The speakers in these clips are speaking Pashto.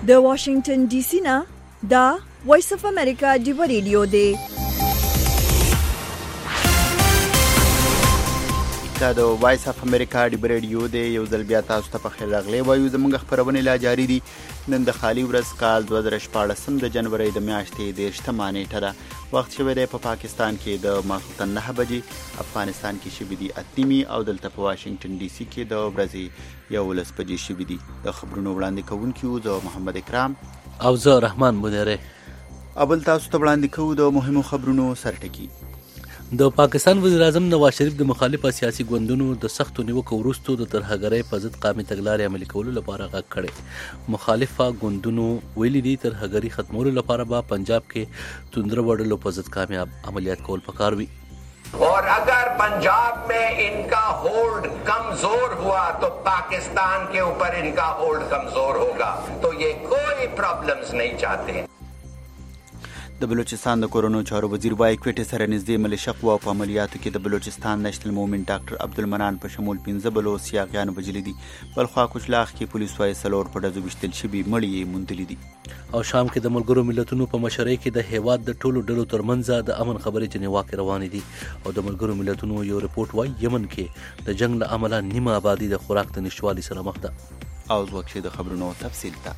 د واشنگټن ډي سي نه دا وایس اف امریکا ډیو ریډیو دی. دا د وایس اف امریکا ډیو ریډیو دی. یو ځل بیا تاسو ته په خیر راغلی وایو. زموږ خپرونې لا جاری دي. نن د خالي ورځ کال 2014 د جنوري د میاشتې 13 نیټه ده. وخت شوی دی په پاکستان کې د ماخوستن 9 بجې، افغانستان کې شوي دي 8 او دلته په واشنگټن ډي سي کې د ورځې 11 بجې شوي دي. د خبرونو وړاندې کوونکي زه محمد اکرام او زه رحمان مدیره. اول تاسو ته وړاندې کوو د مهمو خبرونو سرټکی. د پاکستان وزیر اعظم نواز شریف د مخالفه سیاسي ګوندونو د سختو نیوکو وروسته د ترهګرۍ په ضد قامي تګلارې عملي کولو لپاره غږ کړی. مخالفه ګوندونو ویلي دي ترهګري ختمولو لپاره به پنجاب کې توندره وړلو په ضد کامیاب عملیات کول پکار وي. اور اگر पंजाब में इनका होल्ड कमजोर हुआ तो पाकिस्तान के ऊपर इनका होल्ड कमजोर होगा. तो ये कोई प्रॉब्लम्स नहीं चाहते. د بلوچستان د کورونو چارو وزیر وایي کوټې سره نږدې ملیشه قواو په عملیاتو کې د بلوچستان نېشنل موومنټ ډاکټر عبدالمنان په شمول 15 بلوڅ یاغیان وژلي دي. بلخوا کوچلاغ کې پولیس وایي 4 په ډزو ویشتل شوي مړي یې موندلي دي. او شام کې د ملګرو ملتونو په مشرۍ کې د هیواد د ټولو ډلو ترمنځ د امن خبرې جنیوا کې روانې دي. او د ملګرو ملتونو یو رپورټ وایي یمن کې د جنگ له امله نیمه آبادي د خوراک د نشتوالي سره مخ ده. او ځوکې د خبرونو تفصیل ته.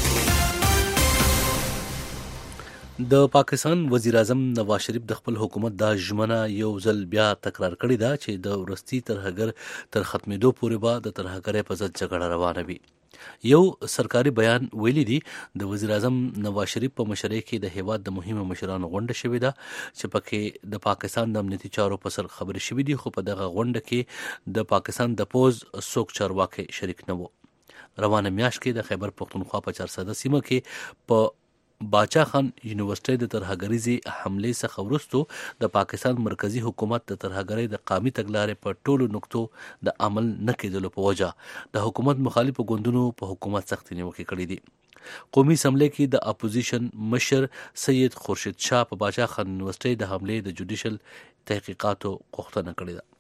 د پاکستان وزیر اعظم نواز شریف د خپل حکومت دا ژمنه یو ځل بیا تکرار کړې ده چې د ورستي ترهګر تر ختمېدو پورې به د ترهګرۍ په ضد جګړه روانه وي. یو سرکاري بیان ویلي دي د وزیر اعظم نواز شریف په مشرۍ کې د هیواد د مهمو مشرانو غونډه شوې ده چې پکې د پاکستان د امنیتي چارو په سر خبرې شوې دي. خو په دغه غونډه کې د پاکستان د پوز څوک چارواکي شریک نه وو. روانه میاشت کې د خیبر پختونخوا په 400 سیمه کې په باچا خان یونیورسيټي د ترهګریزي حمله څخه وروسته د پاکستان مرکزی حکومت د ترهګرۍ د قامي تګلارې په ټولو نقطو د عمل نه کېدلو په وجه د حکومت مخالفو ګوندونو په حکومت سخت نیوکې کړې دي. قومي اسمبلی کې د اپوزیشن مشر سید خورشید شاه په باچا خان یونیورسيټي د حمله د جوډیشل تحقیقاتو غوښتنه کړې ده.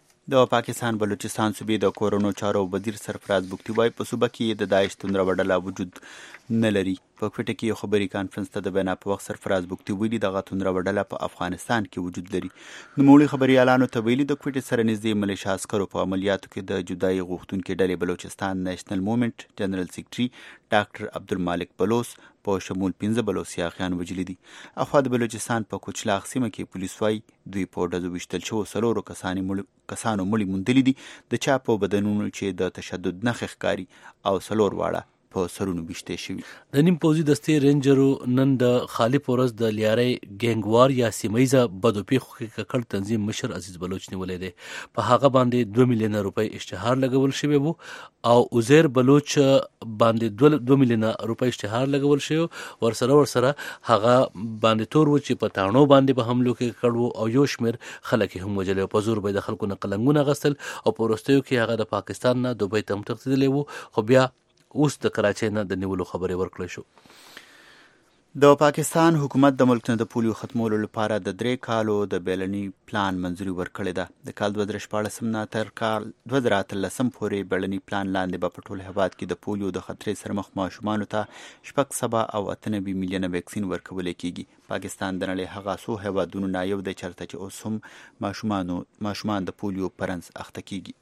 د پاکستان بلوچستان صوبې د کورونو چارو وزیر سرفراز بگتي وایي په صوبه کې د داعش توندره وډله وجود نه لري. په کوټه کې یو خبري کانفرنس ته د بیان په وخت سرفراز بگتي ویلي دغه توندره وډله په افغانستان کې وجود لري. نوموړي خبريالانو ته ویلي د کوټې سره نږدې ملیشه عسکرو په عملیاتو کې د جدایي غوښتونکو ډلې بلوچستان نېشنل موومنټ جنرال سیکرټري ډاکټر عبدالمالک بلوڅ په شمول 15 بلوڅ یاغیان وژلي دي. اخوا د بلوچستان په کوچلاغ سیمه کې پولیس وایي دوی په ډزو ویشتل شوو 4 کسانو مړي موندلي دي. د چا په بدنونو چې د تشدد نښې ښکاري او 4 واړه په سرونو ویشتې شوي. د نیم پوځي دستې رینجرو نن د خالي پورس د لیارۍ ګینګوار یا سیمایزه بدو پیښو کې ککړ تنظیم مشر عزیز بلوچ نیولې دی. په هغه باندې 2 میلیون روپۍ اشتهار لګول شوی وو او عزیر بلوچ باندې 2 میلیون روپۍ اشتهار لګول شوی. ورسره هغه باندې تور و چې په تاڼو باندې به حملو کې کړو او یو شمیر خلک هم وجلې. په زور به د خلکو نه قلنګونه غسل او په وروستیو کې هغه د پاکستان نه دوبۍ ته تښتېدلی وو. خو بیا اوس د کراچۍ نه د نیولو خبرې ورکړی شو. د پاکستان حکومت د ملک نه د پولیو ختمولو لپاره د 3 کالو د بیلنی پلان منظوري ورکړې ده. د کال 2014 نه تر کال 2013 پورې بیلنی پلان لاندې به په ټول هیواد کې د پولیو د خطرې سره مخ ماشومانو ته 7.98 میلیونه ویکسین ورکول کېږي. پاکستان د نړۍ هغه څو هیوادونو نه یو دی چېرته چې اوس هم ماشومان د پولیو پرنس اخته کېږي.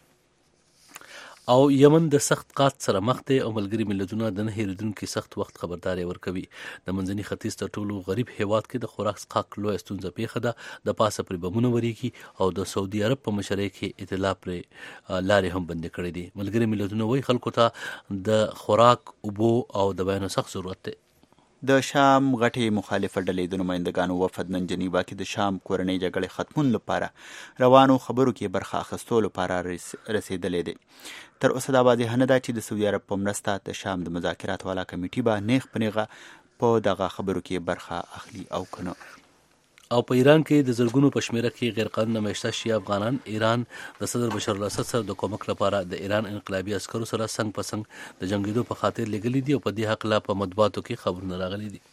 او یمن د سخت قحط سره مخ دی او ملګري ملتونه د نه هېرېدونکي سخت وخت خبرداری ورکوي. د منځني ختیځ تر ټولو غریب هیواد کې د خوراک څښاک لویه ستونزه پیښه ده. د پاسه پرې بمونه وریږي او د سعودي عرب په مشرۍ کې اطلاع پرې لارې هم بندې کړې دي. ملګري ملتونه وایي خلکو ته د خوراک، اوبو او د بیانو سخت ضرورت دی. د شام غټې مخالفه ډلې د نمایندګانو وفد نن جنیوا کې د شام کورنۍ جګړې ختمون لپاره روانو خبرو کې برخه اخیستو لپاره رسیدلې دي. تر اوسه دا واضح نه ده چې د سعودي عرب په مرسته د شام د مذاکرات والا کمیټې به نیغ په نیغه په دغه خبرو کې برخه اخلي او کنه. او په ایران کې د زرګونو په شمیره کې غیر قانوني میشته شیعه افغانان ایران د صدر بشار الاسد سره د کومک لپاره د ایران انقلابي عسکرو سره څنګ په څنګ د جنگیدو په خاطر لګلې دي او په دې حق لا په مطبوعاتو کې خبرونه راغلي دي.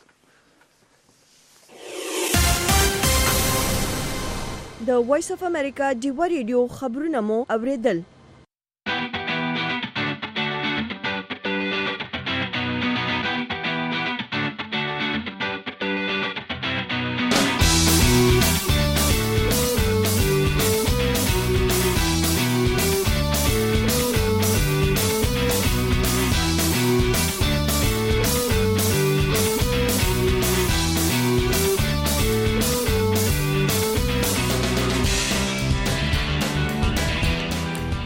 د وایس اف امریکا ډیو ریډیو خبرونه مو اوریدل.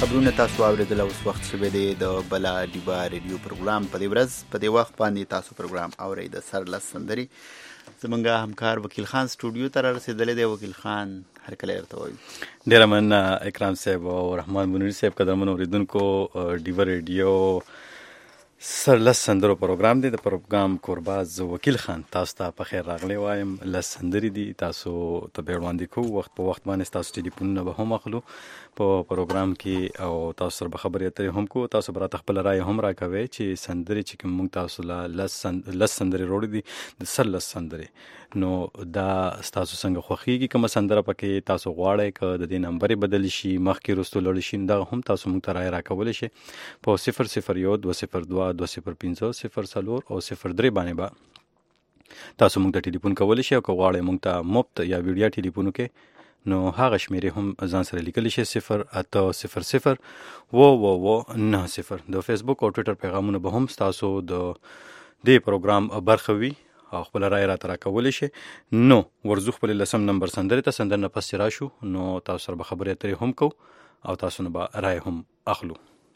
خبرونه تاسو اوریدل. اوس وخت شوی دی د بلا ډیبا ریډیو پروګرام. په دې ورځ په دې وخت باندې تاسو پروګرام اورئ. د سرلس سندري زمونږ همکار وکیل خان سټوډیو ته رسیدلی دی. وکیل خان هرکله ورته وایو. ډېره مننه اکرام صاحب او رحمان بنوري صاحب. قدرمنو اوریدونکو، ډیبا ریډیو سرلس سندرو پروګرام دی. د پروګرام کورباز وکیل خان تاسو ته په خیر راغلی وایم. لس سندري دي تاسو ته به وړاندې کوو. وخت په وخت باندې تاسو ټلیفونونه به هم اخلو په پروګرام کې او تاسو سره به خبرې اترې هم کوو. تاسو به راته خپل رایې هم راکوئ چې سندرې چې کوم موږ تاسو له لس سندرې وروړي دي د سرلس سندرې، نو دا ستاسو څنګه خوښیږي. کومه سندره پکې تاسو غواړئ که د دې نمبرې بدل شي، مخکې وروستو لاړ شي، دا هم تاسو موږ ته رایې راکولی شئ په 001 202 205 04 او 03 باندې به تاسو موږ ته ټلیفون کولی شئ. او که غواړئ موږ ته مفت یا ویډیا ټلیفون وکړئ نو هغه شمیرې هم ځان سره لیکلی شئ 0800 90. د فیسبوک او ټویټر پیغامونه به هم تاسو د دې پروګرام برخه وي او خپل رای راته راکولی شئ. نو ورځو خپل لسم نمبر سندرې ته سندر نه پسې راشو نو تاسو سره به خبرې اترې هم کوو او تاسو نه به رای هم اخلو.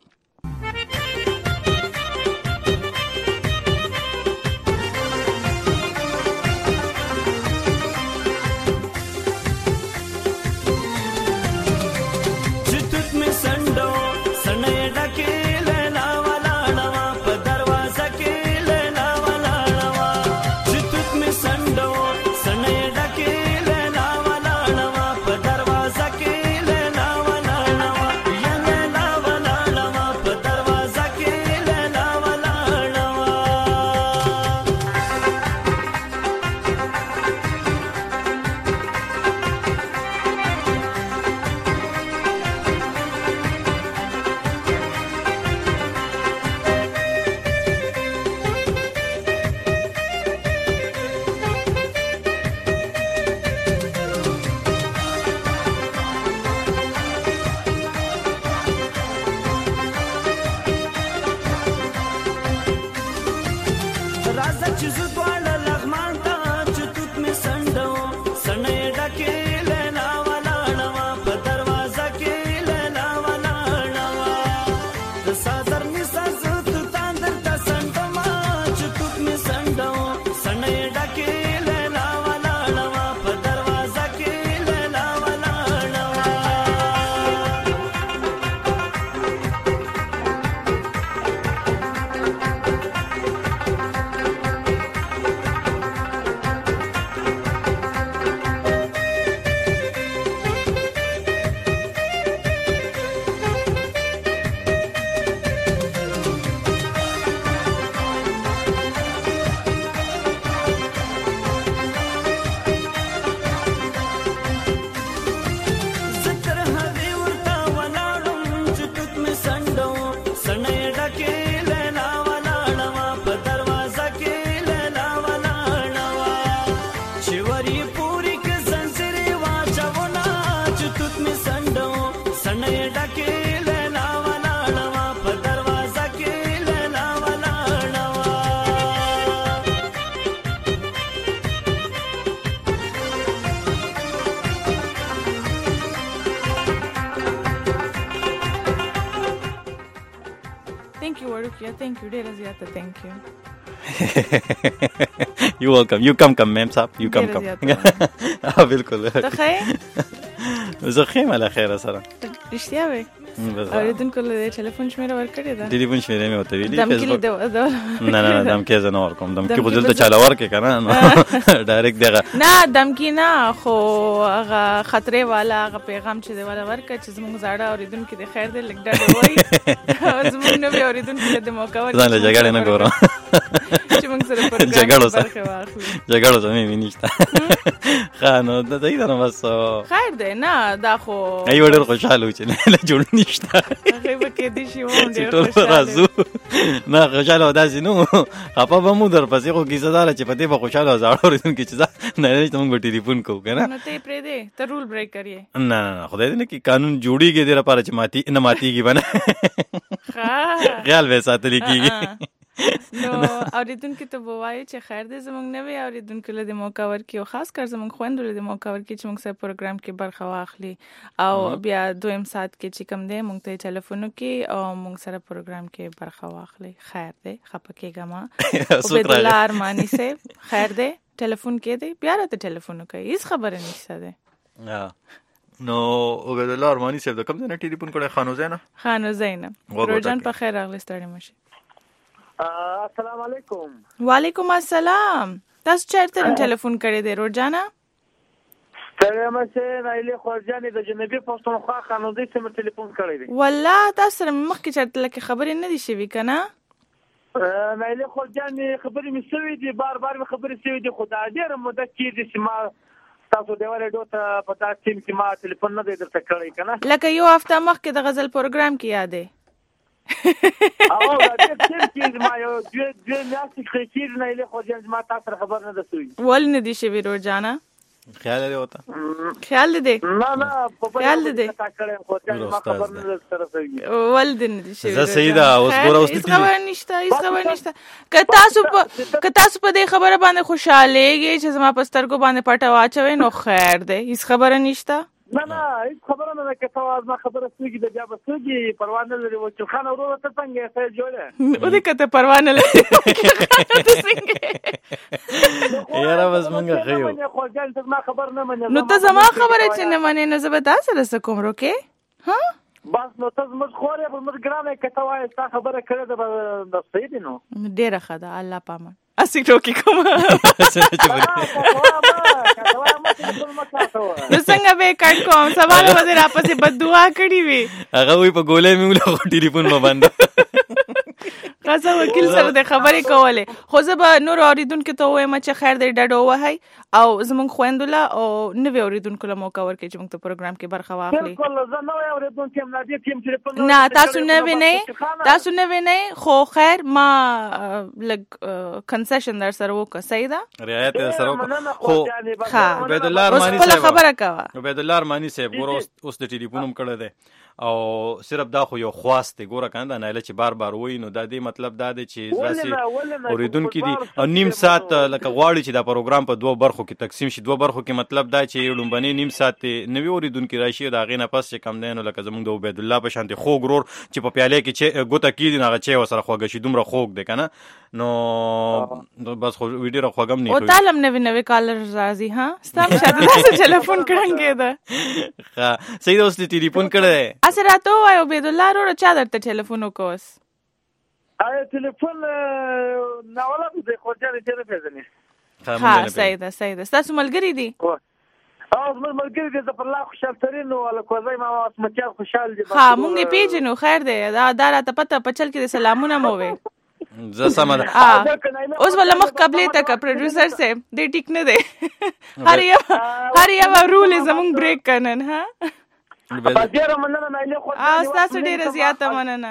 Thank you, dear Aziata, thank you. You welcome. You come, ma'am sahab. You come. بالکل. ته خیر؟ زه خیم علی خیر سره. رښتیا وای. اوریدونکو له ټلیفون شمیره ورکړې ده. ټلیفون شمیره مې وته ویلې. فیسبوک. نه دمکی زه نه ورکوم. دمکی خو دلته چاله ورکې کنه. ډایرکټ دغه. نه دمکی نه، خو هغه خطرې والا هغه پیغام چې دی والا ورکړه چې زموږ زاړه اوریدونکو د خیر دې لګ ډاډ وای. زموږ نو به اوریدونکو د موقع ورکړه. ځان له جګړې نه ګورم. چې موږ سره جګړو سمې مې نشته. ښه نو د دې نه بس خیر دی. نه دا خو ای ډېر خوشاله و چې نه جوړ نشته. هغه به کې دي شي و ډېر خوشاله راځو. نه خوشاله وداسې نو خپه به مو در پسې خو کیسه داره چې په دې به خوشاله زاړه اوریدونکي چې نه موږ به ټلیفون کوو که نه. نو ته یې پرېږدې، ته رول بریک کړې. نه خدای دې نه کړي قانون جوړېږي دې لپاره چې نه ماتېږي به نه. خیال به یې ساتلی کېږي. نو اوریدونکو ته به وایو چې خیر دی زموږ نوی اوریدونکو له دې موقع ورکړي او خاص کر زموږ خویندو له دې موقع ورکړي چې موږ سره پروګرام کې برخه واخلي او بیا دویم ساعت کې چې کوم دی موږ ته ټلیفون وکړي او موږ سره پروګرام کې برخه واخلي. خیر دی خفه کېږه ما عبید الله ارمانی صاحب خیر دی ټلیفون کې دی بیا راته ټلیفون وکړي هیڅ خبره نشته دی. نو عبید الله ارمانی صاحب د کوم ځای نه ټلیفون کړی؟ خانوزۍ نه. روجان په خیر راغلی ستړي مشي. السلام علیکم. وعلیکم السلام. تاسو چیرته ټلیفون کړی دی روجانا؟ ستړي مشه نایله خورجانې د جنوبي پښتونخوا خانوزۍ سره ټلیفون کړی دی. والله تاسو سره مخکې چرته لکه خبرې نه دي شوي کنه؟ نایله خورجانې خبرې مې شوي دي بار مې خبرې شوي دي خو دا ډېره موده کېږي چې ما تاسو د ریډیو ته په تاسو ټیم کې ما ټلیفون نه دی درته کړی کنه لکه یو هفته مخکې د غزل پروګرام کې یادې او دا ټیم کې ما یو دوه میاشتې کې نه له خو ځان ما تاسو خبر نه دسوي ول نه دي شوی روزانه خیال دی وته خیال دی نه خیال دی تا کړم خو ځان ما خبر نه سره سوي ول دې نه دي شوی زه سیدا اوس ګور اوس هیڅ خبر نشته که تاسو په دې خبره باندې خوشالهږئ چې زما په سترګو باندې پټه واچوي نو خیر دی هیڅ خبره نشته. نه هیڅ خبره نه ده که تاسو ما خبره سوي د بیا بسوږي پروا نه لري و چې خان ورو ته څنګه ښه جوړه او دې کته پروا نه لري یاره بس مونږه خيو خو ځان ته ما خبر نه منه نو ته زما خبره چې نه منې نو زه به تاسو سره کوم روکه ها بس نو تاسو موږ خورې په موږ ګرانه کته وای تا خبره کړې د سید نو ډیره خدا الله پامان اسی روکي کوم نو څنګه به کټ کوم سوال وځي را پسې بد دعا کړی وي هغه وي په ګولې میوله ټلیفون ما باندې خاصه وکیل سره د خبرې کوله خو زه به نور اوریدونکو ته وایم چې خیر دې ډډو وهي او زمونږ خويندوله او نوې اوریدونکو له موقع ورکړي چې موږ ته پروګرام کې برخه واخلي. بالکل زه نو اوریدونکو هم نه دي ټلیفون نه تاسو نه وینئ خو خیر ما لګ کنسیشن در سره وکړه صحیح ده رعایت در سره وکړه خو عبید الله ارمانی صاحب خبره کوه عبید الله ارمانی صاحب ګور اوس د ټلیفون هم کړه ده او صرف دا خو یو خواست دی ګوره کنه نه چې بار وای نو دا دی مطلب دا دی چې ځاسي اوریدونکو دي او نیم ساعت لکه غواړي چې دا پروګرام په دوه برخو کې تقسیم شي دوه برخو کې مطلب دا چې لومبني نیم ساعت نوی اوریدونکو راشي دا غینه پس چې کم دینو لکه زمونږ د عبید الله په شانتي خو ګرور چې په پیاله کې چې ګوته کیدي نه چې وسره خوګه شي دومره خوګ دی کنه نو بس خو ویډیو خوګم نه او تعلم نوی کالر راځي ها ستاسو شاته تاسو ټلیفون کړنګې ده ها صحیح اوس ټلیفون کړه اسره تو وای عبید الله رو چا درته ټلیفون وکوس ټلیفون نه ولا د خورجان ته پیژنې ها صحیح ده تاسو ملګری دي او زموږ ملګری دي د الله خوشاله ترين ولا کوزای ما اسمتیا خوشاله دي ها مونږ پیژنو خیر دی دا راته پته پچل کې سلامونه مو وي زه سمه اوس ولا مخ قبلې تک پروډوسر سه دې ټیک نه دی هر یو رول زمونږ بریک کنن ها ډیره مننه نه خو تاسو ډیره زیاته مننه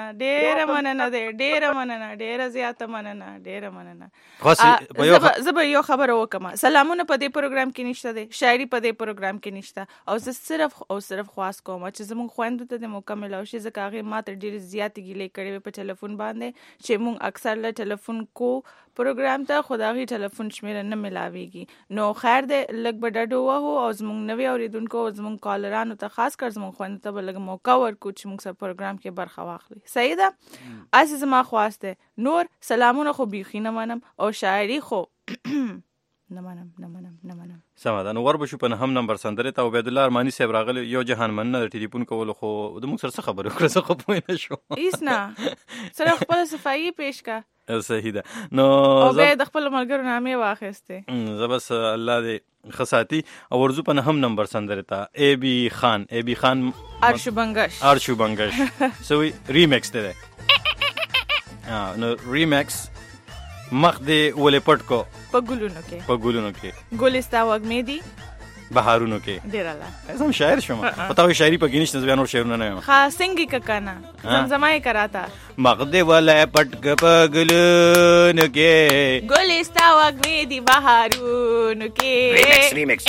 ډیره زیاته مننه زه به یو خبره وکم سلامونه په دې پروګرام کې نشته دي شاعري په دې پروګرام کې نشته او زه صرف خواست کوم چې زموږ خويندو ته د مکمل او شي ځکه هغه ماته ډیره زیاتې ګیلې کړې په ټلیفون باندې چې موږ اکثر له ټلیفون کو پروګرام ته خدایي ټلیفون شمیره نه ملاويږي نو خیر دې لګ بډډو وو او زموږ نوې اوریدونکو زموږ کالرانو ته خاص کر زموږ خوند ته بلګ موقع ورکو چې موږ سره پروګرام کې برخه واخلي صحیح ده اساس ما خواسته نور سلامونه خو بيخي نه منم او شاعري خو نه منم سمه نو ور بشو په هم نمبر سندره ته عبید الله ارمانی صاحب راغلی یو جهان مننه ټلیفون کول خو د موږ سره خبرو کړو څه خو پوه نه شو ایسنا سره خپل صفائی پیش کا صحیح ده نو زه د خپل ملګرو نامې واخیسته زه بس الله دې خصاتی او ورزو په هم نمبر سندره ته ای بی خان ارشو بنگش سوی ریمیکس ده نو ریمیکس مخ دې ولې پټ کو په ګلونو کې ګلستا وګمې دي بهارونو کې ډیر الله زم شاعر شوم پتاوي شاعري په گینش نس بیانور شعرونه نه یم خاص سنگي ککانا زمزمای کراتا مخ دې ولې پټ په ګلونو کې ګلستا وګمې دي بهارونو کې ریمیکس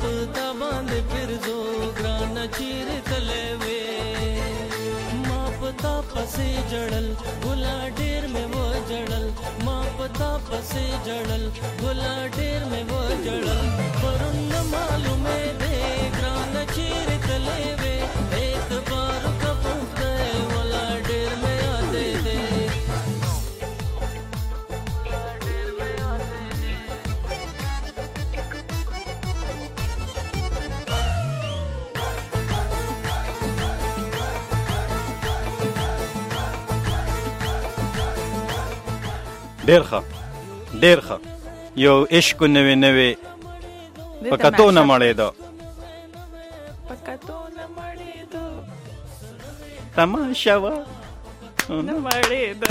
پتا باندې پرزو ګران چیر تلې وې ما پتا پسې جړل ګلا ډېر مې و جړل ما پتا پسې جړل ګلا ډېر مې و جړل پرون معلومه دې ګران چیر تلې وې ایک بار کپوته ولا ډېر مې یادې دې ډېر ښه یو عشق نوې پکاتو نه مړېدو تماشا وا نه مړېدو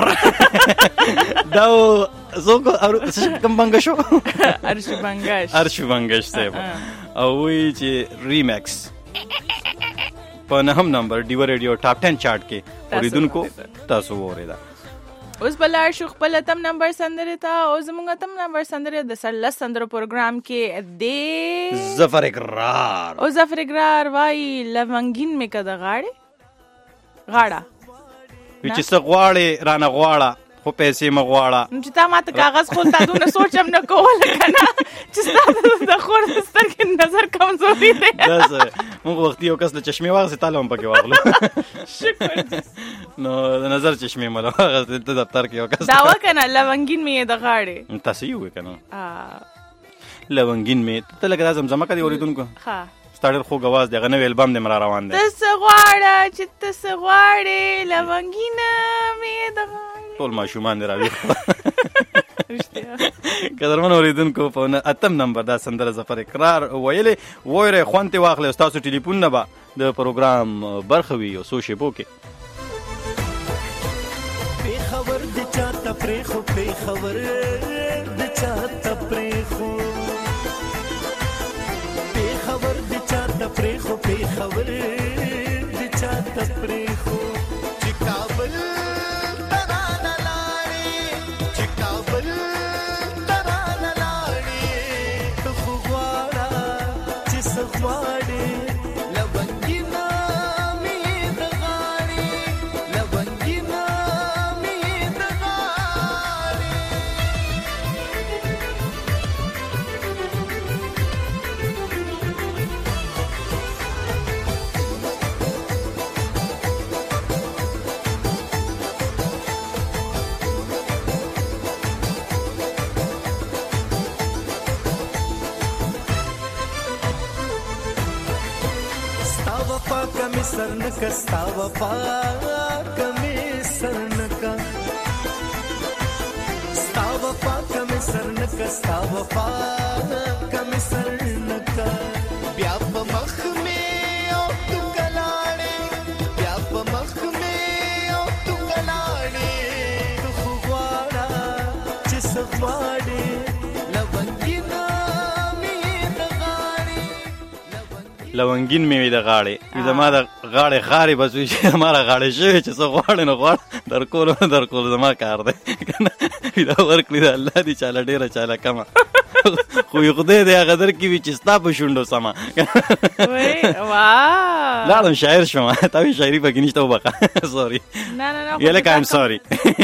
دا زوګو کوم بنګشو ارش بنګش صاحب او وی چې ریمیکس په نهم نمبر ډیو ریډیو ټاپ 10 چارت کې اوریدونکو تاسو وریدا اوس بلار شو خپل اتم نمبر سندره تا او زموږ اتم نمبر سندره د سرلس سندرو پروګرام کې د ظفر اقرار وای لونګین مې کده غاړه چې څه غواړي رانه غواړه خو پیسې مغواړه چې تا ماته کاغذ خو تا دونه سوچم نه کول کنه چې تاسو د خور سترګې نظر کمزوري دی موږ وخت یو کس د چشمه واغسه تعالی هم پکې واغلو شکر نو د نظر چشمه مله واغسه د دفتر کې یو کس دا وکنه لونګین مې د غاړې تاسو یو کنه لونګین مې ته لګا زمزمه کړي اوریدونکو ها ستاره خو غواز دی غنوې البم دې مرا روان دی تاسو غواړه چې تاسو غواړې لونګین مې د غاړې ټول ماشومان راوي قدرمن اوریدونکو په اتم نمبر دا سندره ظفر اقرار ویلې وایره خوانته واخلې تاسو ټلیفون نه با د پروګرام برخوي او سو شیبو کې په خبر د چاته پرې خو په خبر د چاته پرې خو په خبر د چاته پرې خو په خبر د چاته پرې خو چې کابل سرنکا ستا وفا کمی سرنکا ستا وفا کمی سرنکا ستا وفا کمی سرنکا بیا په مخ می او تو کلاړې بیا په مخ می او تو کلاړې تو خو غواړه چې څه غواړې لونګین مې د غاړې زما د غاړې خاري بس وي چې زماره غاړې شوی چې څه غواړې نو غواړ درکول زما کار دی دا ورکړي د الله دي چاله ډېره چاله کمه خو یې خدای دی هغه درکړي وي چې ستا په شونډو سمه لاړم شاعر شوم تا وی شاعري پکې نشته وبخه سوري یا لکه ایم سوري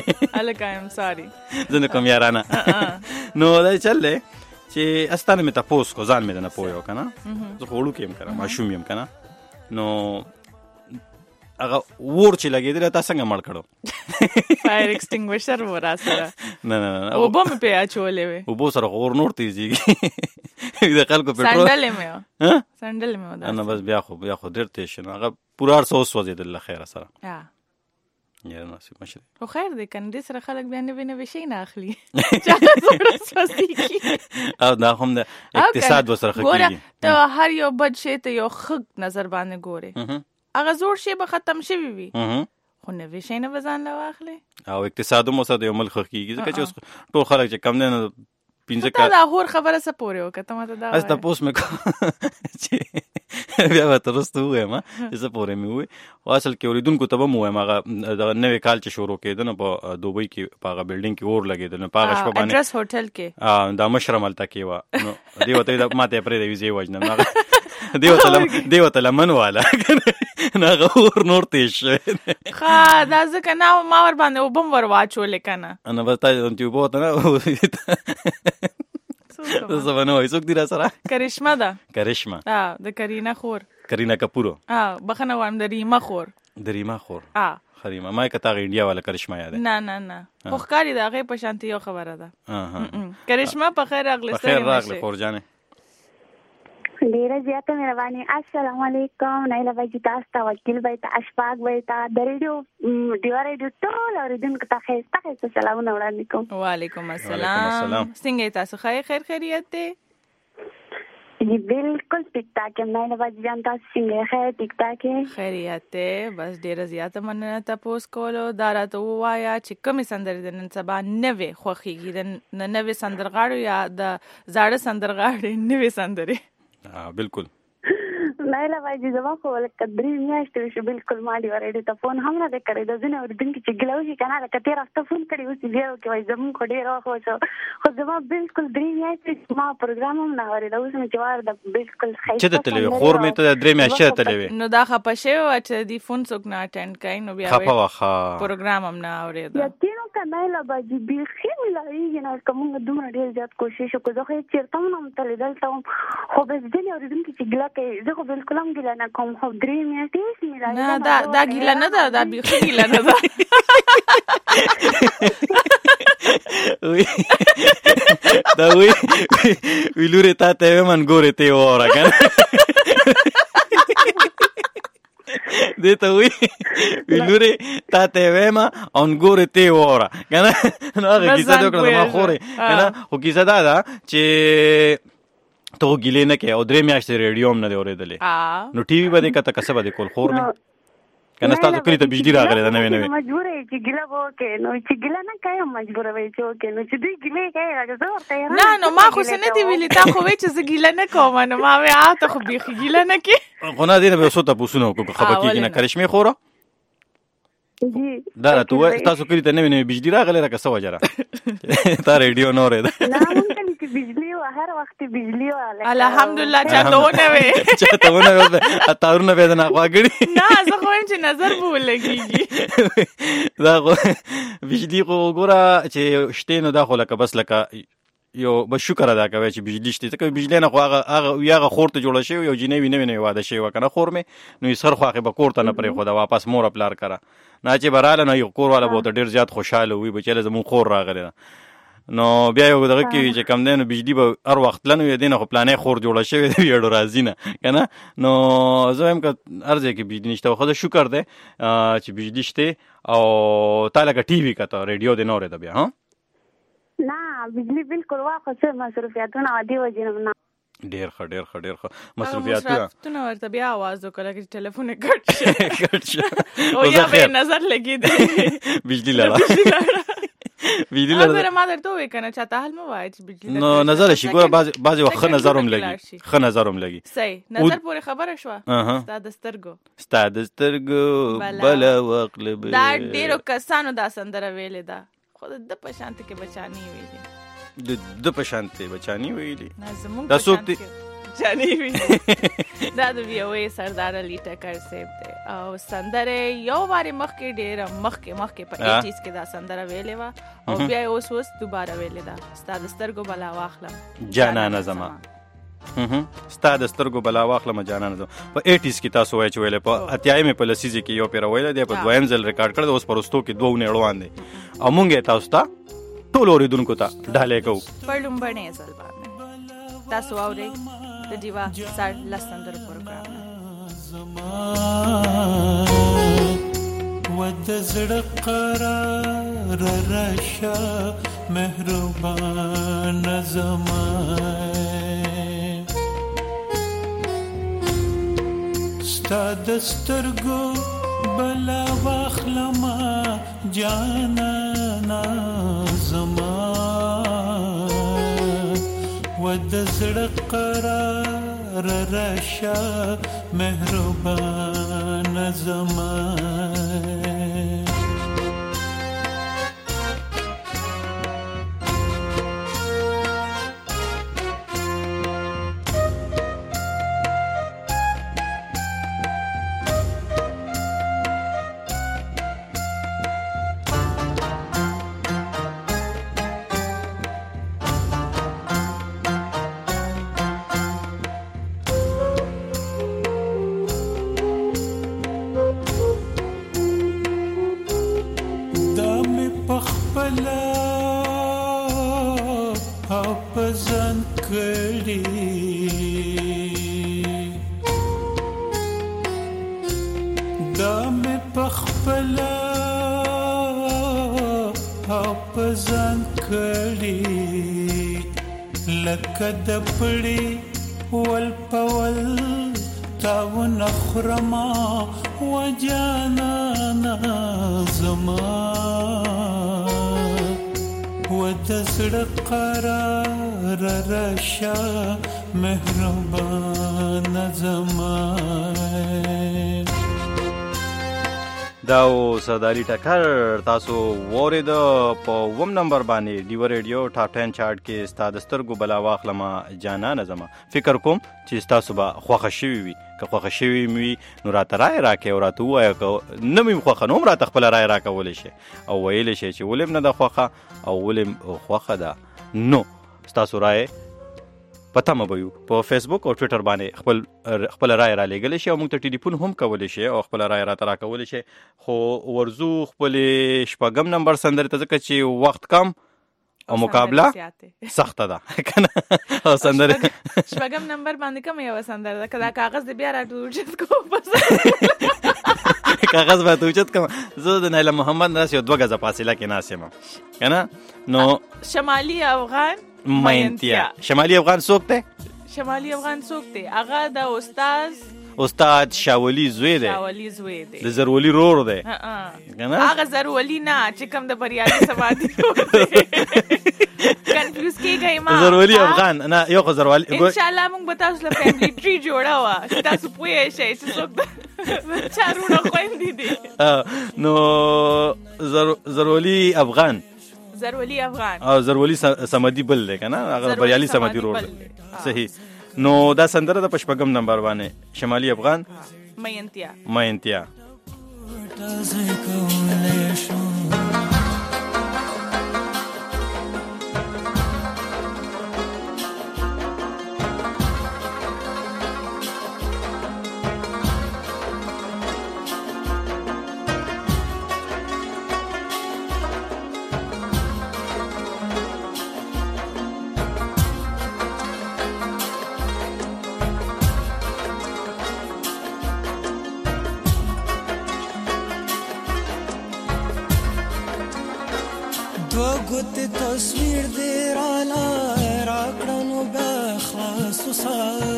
زه نه کوم یارانه نو دا چل دی چې استانه مې تاسو کو ځان مې نه پوهیو کنه زه خو وړو کېم کنه ماشوم یم کنه نو هغه ور چې لګېدل تاسو څنګه مړ کړو فایر ایکسټینګویشر ورا سره نه او بم په اچولې وې او بو سره ور نور تیزیږي د خلکو پټرول سندل مې نه بس بیا خو ډېر تیز شنو هغه پورا 100 وځیدل خیر سره یا نصیب مشه خو خیر دی کنه دې سره خلک بیا نه ویني نه اخلي چا زړه سوسي او دا هم د اقتصاد وسره خکېږي ته هر یو بد شي ته یو خګ نظر باندې ګوره هغه زور شي به ختم شي وي خو نه وشي نه وزن لا واخلي او اقتصاد مو سره یو ملک خکېږي ځکه چې ټول خلک چې کم نه پینځه کا دا هور خبره سپورې وکړه ته ماته دا استه پوس مې بیا به ترسته وایم چې څه پورې مې ووایي. خو اصل کې اورېدونکو ته به م ووایم هغه دغه نوی کال چې شروع کېده نو په دوبۍ کې په هغه بلډینګ کې اور لګېدل نو په هغه شپه باندې اډرس هوټل کې دا مشره ملته کې وه نو دې ورته ما ته یې پرېږده ویزې وژنم دې ورته لمن واله نو هغه اور نور تېز شوی. ښه دا ځکه نه ما ور باندې اوبه م ور واچولې که نه نو بس تا چې اوبه ورته نه څه به نه وایي. څوک دي را سره؟ کرشمه ده. کرشمه د کرینا خور کرینا کپورو. بخښنه غواړم د ریما خور. د ریما خور خریما ما یې که تا هغه انډیا والا کرشمه یاد نه خو ښکاري د هغې په شانتي یو خبره ده. کرشمه په خیر راغلې. خیر راغلې خور جانې. ډیره زیاته مهرباني. السلام علیکم. نایله بای چې تاسو ته وکیل بای ته اشفاق بای ته د ریډیو ډیوا ریډیو ټول اوریدونکو ته ښایسته سلامونه وړاندې کوم. وعلیکم السلام. څنګه تاسو خیر خیریت دی؟ جی بالکل ټیک ټاک یم. نایله بای جان تاسو څنګه خیر ټیک ټاک خیریت دی؟ بس ډیره زیاته مننه تاسو کولو. دا راته ووایه چې کومې سندرې د نن سبا نوې خوښیږي د نوې سندرغاړو یا د زاړه سندرغاړو نوې سندرې؟ بالکل نایله بای جی زما خو لکه 3 میاشتې شو بالکل ما ډیوا ریډیو ته فون هم نه دی کړی. د ځینې اورېدونکي چې ګیله وشي که نه لکه تېره هفته فون کړی اوس بیا وکړي وایي زمونږ خو ډېر وخت وشو خو زما بالکل 3 میاشتې ما پروګرام هم نه اورېده. اوس مې چې وارده بالکل ښایسته چې ته تللی وې خور مې ته 3 میاشتې تللی وې نو دا خفه شوې وه چې دې فون څوک نه اټینډ کوي نو بیا خفه وه پروګرام هم نه اورېده. یقین وکړه نایله بای جي بیخي ملایږي نه که مونږ دومره ډېر زیات کوشش وکړو. زه خو یې چېرته هم نه وم تللی دلته وم خو بس ځینې اورېدونکي چې ګیله کوي زه خو بالکل هم ګیله نه کوم خو 3 میاشتې نه دا ګیله نه ده دا بیخي ګیله نه ده. دا وی لورې تا ته ویم انګورې ته یې واوره که نه دې ته وی لورې تا ته یې ویم انګورې ته یې واوره که نه نو هغه کیسه دې وکړه زما خورې که نه. خو کیسه دا ده چې ته خو ګیلې نه کوې او 3 میاشتې ریډیو هم نه دی اورېدلې نو ټي وي به دې کته که څه به دې کول خور مې که نه ستاسو کلي ته بجلي راغلې ده نوې مجبوره یې چې ګیله به وکړې نو چې ګیله نه کوې هم مجبوره به یې چې وکړې نو چې دوی ګیلې کوي لکه زه ورته نه نو ما خو څه نه دي ویلي تا خو وایې چې زه ګیله نه کوم نو ما وایې ته خو بیخي ګیله نه کوې خو نه دې نه به یو څو تپوسونه وکړو که خفه کېږي نه کرشمې خوره دا راته ووایه ستاسو کلي ته نوې بجلي راغلې ده که څه وجه ده تا ریډیو نه اورېده بجلی و هر وخت بجلی و الحمدلله چاته ونه وي چاته ونه وي تارونه به د ناخواګړي نه زه خو وایم چې نظر به ولګېږي دا خو بجلي خو ګوره چې شتې نو دا خو لکه بس لکه یو بس شکر ادا کوي چې بجلي شته ځکه بجلي نه خو هغه خور ته جوړه شوی یو جنې نوې واده شوی وه که نه خور مې نو یې سر خو هغې به کور ته نه پرېښوده واپس مور پلار کره نه چې به راله نو یو کور والا به ورته ډېر زیات خوشحاله وي بچیله زمونږ خور راغلی ده نو بیا یو دغه کې چې کم دی نو بجلي به هر وخت تلنه وي دی نه خو پلانې خور جوړه شوې ده ویړو راځي نه که نه نو زه وایم که هر ځای کې بجلي نشته خو د شکر دی چې بجلي شته او تا لکه ټي وي کته ریډیو دې نه اورېده بیا نه بجلي بالکل واخه څه مصروفیاتونه عادي وجې نه ډېر ښه مصروفیاتونه ورته بیا آواز وکړه چې ټلیفون یې کټ شي او یا به نظر لګېده بجلي لاړه بجلی لاره ما درته وې کنه چاته حل مو وای چې بجلی نو نظر شي ګوره بعضی وخت نظر هم لګي صحیح نظر پورې خبره شو ستا د سترګو بل وقلب دا ډیرو کسانو دا سندره ویلې ده خو د په شانت کې بچانی ویلې د په شانت بچانی ویلې نه زمونږ دا څوک دی جانی وی دا د وی سردار علي ټکر صاحب دی او سندره یو واره مخکې ډېر مخکې په 80s کې دا سندره ویلې و او بیا اوس دوباره ویلې ده ستا د سترګو بلا واخلم جانانه زما ستا د سترګو بلا واخلم جانانه زما په 80s کې تاسو وایي چې ویلې په اتیایم په لسیزه کې یو پیر ویلې دی په دویم ځل ریکارډ کړل اوس پرستو کې 2 نیړوان دي او مونږه تاسو ته ټول اوریدونکو ته ډالې کوو په لومبنې ځل باندې تاسو اورئ د دیوا سر لسندر پروګرام ود زړه قرار راشا مهربان زما ستا د سترګو بلا واخلما جانانا زما ود زړه قرار راشا مهربان زمان کدپړي ول پول تاو نخرما وجانا زما ودسړ قرار راشا مهربان زما دا او سرداری ټکر تاسو وورید په وم نمبر باندې دیو ریډیو ټاپ 10 چارت کې ستاد سترګو بلا واخلمه جانا نظم فکر کوم چې تاسو به خوښ شوي وي که خوښ شوي وي نو راته رای راکې او راته ووایه که نه مې خوښه نو هم راته خپله رای راکولی شي او ویلی شي چې ولې نه ده خوښه او ولې خوښه ده نو ستاسو رای پته به یو په فیسبوک او ټویټر باندې خپل رای را لېږلی شي او موږ ته ټلیفون هم کولی شي او خپل رای راته راکولی شي خو ورځو خپلې شپږم نمبر سندرې ته ځکه چې وخت کم او مقابله سخته ده کنه او سندرې شپږم نمبر باندې کوم یو سندره ده که دا کاغذ دې بیا راټوچت کوم کاغذ به توچت کوم زه د نایله محمد نه یو 2 غزه فاصله کې ناست یم کنه نو شمالي افغان مینتیا شمالي افغان څوک دی شمالي افغان څوک دی هغه د استاد شاولی زوی دی د زرولي رور دی هغه زرولي نه چې کوم د بریالي سمادي کنفیوز کیږئ ما زرولي افغان نه یو خو زرولي ان شاء الله موږ به تاسو له فیملی ټری جوړاوه چې تاسو پوهی شئ چې څوک چارونه خويندې دي نو زرولي افغان او زرولي سمدي بل دی کنه هغه بریالي سمدي رور دی صحیح نو دا سندره د پشپغم نمبر باندې شمالي افغان مینتیا تصویر دې راکړنو بیا خلاصو سا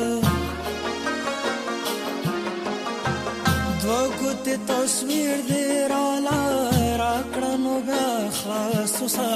دو ګوتې تصویر دې راکړنو بیا خلاصو سا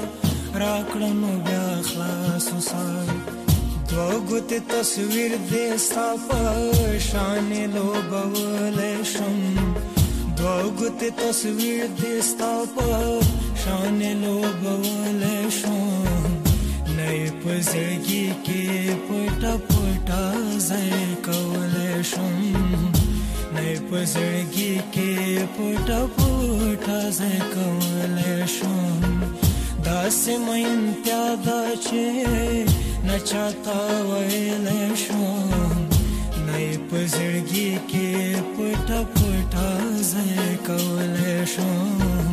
دو ګوتې تصویر دې ستا په شانې لوبولی شم دو ګوتې تصویر دې ستا په شانې لوبولی شم نه یې په زړګي کې پټه پټه ځای کولی شم نه یې په زړګي کې پټه پټه ځای کولی شم داسې مینتیا ده چې نه چاته ویلی شم نه یې په زړګي کې پټه پټه ځای کولی شم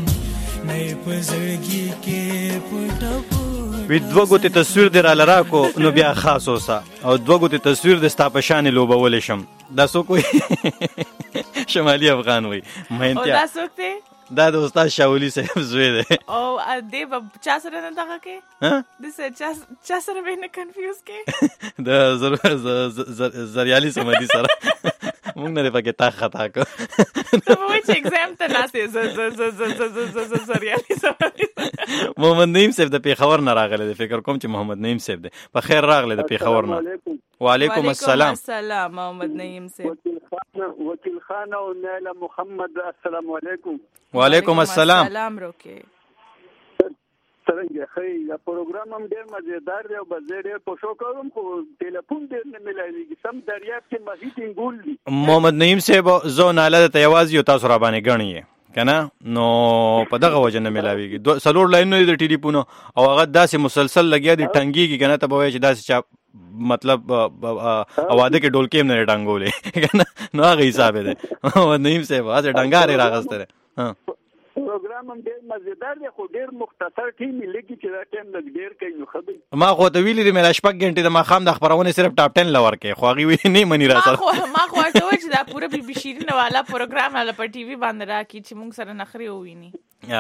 وی 2 ګوتې تصویر دې را لراکو نو بیا خاص اوسه او 2 ګوتې تصویر دې ستا په شانې لوبولی شم دا څوک وایي شمالي افغان وایي مینتیا دا څوک دی دا د استاد شاولی صاحب زوی دی او دې به چا سره نه دغه کې چا سره به نه کنفیوز کې د زریالي سمدي سره مونږ نه پکې تا خطا کو ته وایې چې ایگزام ته ناسې زریالي سمدي محمد نعیم صاحب د پیښور نه راغلی دی فکر کوم چې محمد نعیم صاحب دی په خیر راغلی د پیښور نه وعلیکم السلام. السلام محمد نعیم صاحب. وکیل خان او نیلا محمد السلام علیکم. وعلیکم السلام. سلام روکه. څنګه خی دا پروګرام هم ډیر مزیدار دی او به ډیر پښو کوم خو ټلیفون ډیر نه ملایږي سم دریاب کې مهي ټینګول دي. محمد نعیم صاحب زو ناله ته یوازې یو تاسو را باندې غنی کنه نو په دغه وجه نه ملاويږي. سلور لاین نه د ټلیفون او هغه داسې مسلسل لګیا دي ټنګيږي کنه ته به وایي چې داسې چا مطلب اواده کې ډولکیم نه ډنګولې کنه نو هغه حساب دی. محمد نعیم صاحب هغه ډنګاره راغسته. ها پروګرام هم ډیر مزیدار دی خو ډیر مختصر ټیم لګي چې دا ټیم لګ ډیر کوي نو خبر ما خو ته ویلې د ملا شپږ غنټې د ماخام د خبرونه صرف ټاپ 10 لور کې خو هغه وی نه منی را سره ما خو ته چې دا پوره بي شیرین والا پروګرام هله په ټي وي باندې راکی چې موږ سره نخري وویني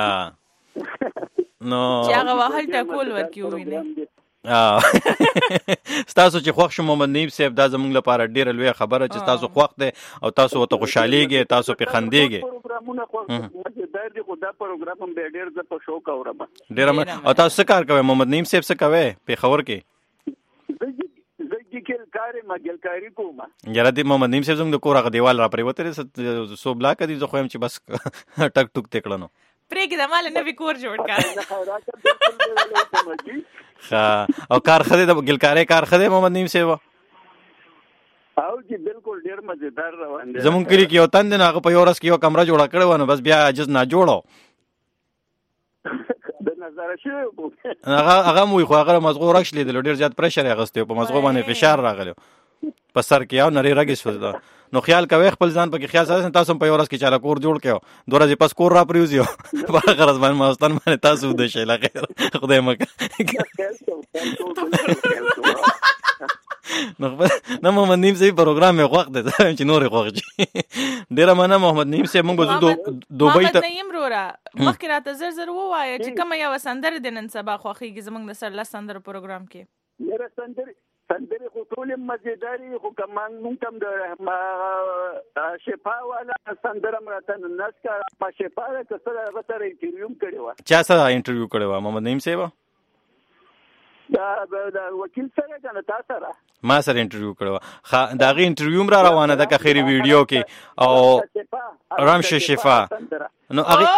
نو چې هغه وحل ټکول ورکی وویني. تاسو چې خوښ شو محمد نعیم صاحب دا زموږ لپاره ډیره لوی خبره چې تاسو خوښ دي او تاسو ته خوشاليږئ تاسو په خندېږئ. پروګرامونه خو مزیدار دي خو دا پروګرام هم ډیر ز په شوق اورم ډیر. او تاسو څه کار کوئ محمد نعیم صاحب څه کوئ په خبر کې؟ زګیکل کار مګلکاری کوم. یاره دی محمد نعیم صاحب زموږ د کور غ دیوال را پرې وته سو بلاک دي زه خو هم چې بس ټک ټک تکړنو پرېګ د مال نه وکور جوړ کړ. او کار خدای د ګلکاري کار خدای محمد نعیم صاحب او چې بالکل ډیر مزیدار روان دي. زمون کلی کې یو تند نه هغه په یورس کې یو کمره جوړه کړو نو بس بیا عجز نه جوړو د نظر شو هغه مو خو هغه مزغو راکش لیدل ډیر زیات پرشر اغسته په مزغو باندې فشار راغلو په سر کې او نری رګس وځه. نو خیال کوي خپل ځان په کې خیال ساتئ تاسو په یورس کې چاله کور جوړ کړو دوه ورځې پس کور را پریوزیو په غرض باندې ماستان باندې تاسو د شي لا خیر خدای مکه نو محمد نعیم صاحب پروګرام یې وخت دی چې نور خوښ شي ډیر مننه محمد نعیم صاحب موږ به دوبۍ ته محمد نعیم رورا مخکې راته زر ووایه چې کوم یو سندره د نن سبا خوښیږي زموږ د سرله سندره پروګرام کې. یاره سندرې خو ټول مزیداري خو کمان مونږ هم د شفا والا سندره مرته نس کا په شفا کې سره غتر انټرویو کړی و. چا سره انټرویو کړی و محمد نعیم صاحب؟ دا وکیل سره کنه تاسو سره ما سره انټرویو کړو. دا غي انټرویو را روانه ده که خیری ویډیو کې او رمش شفا نو هغه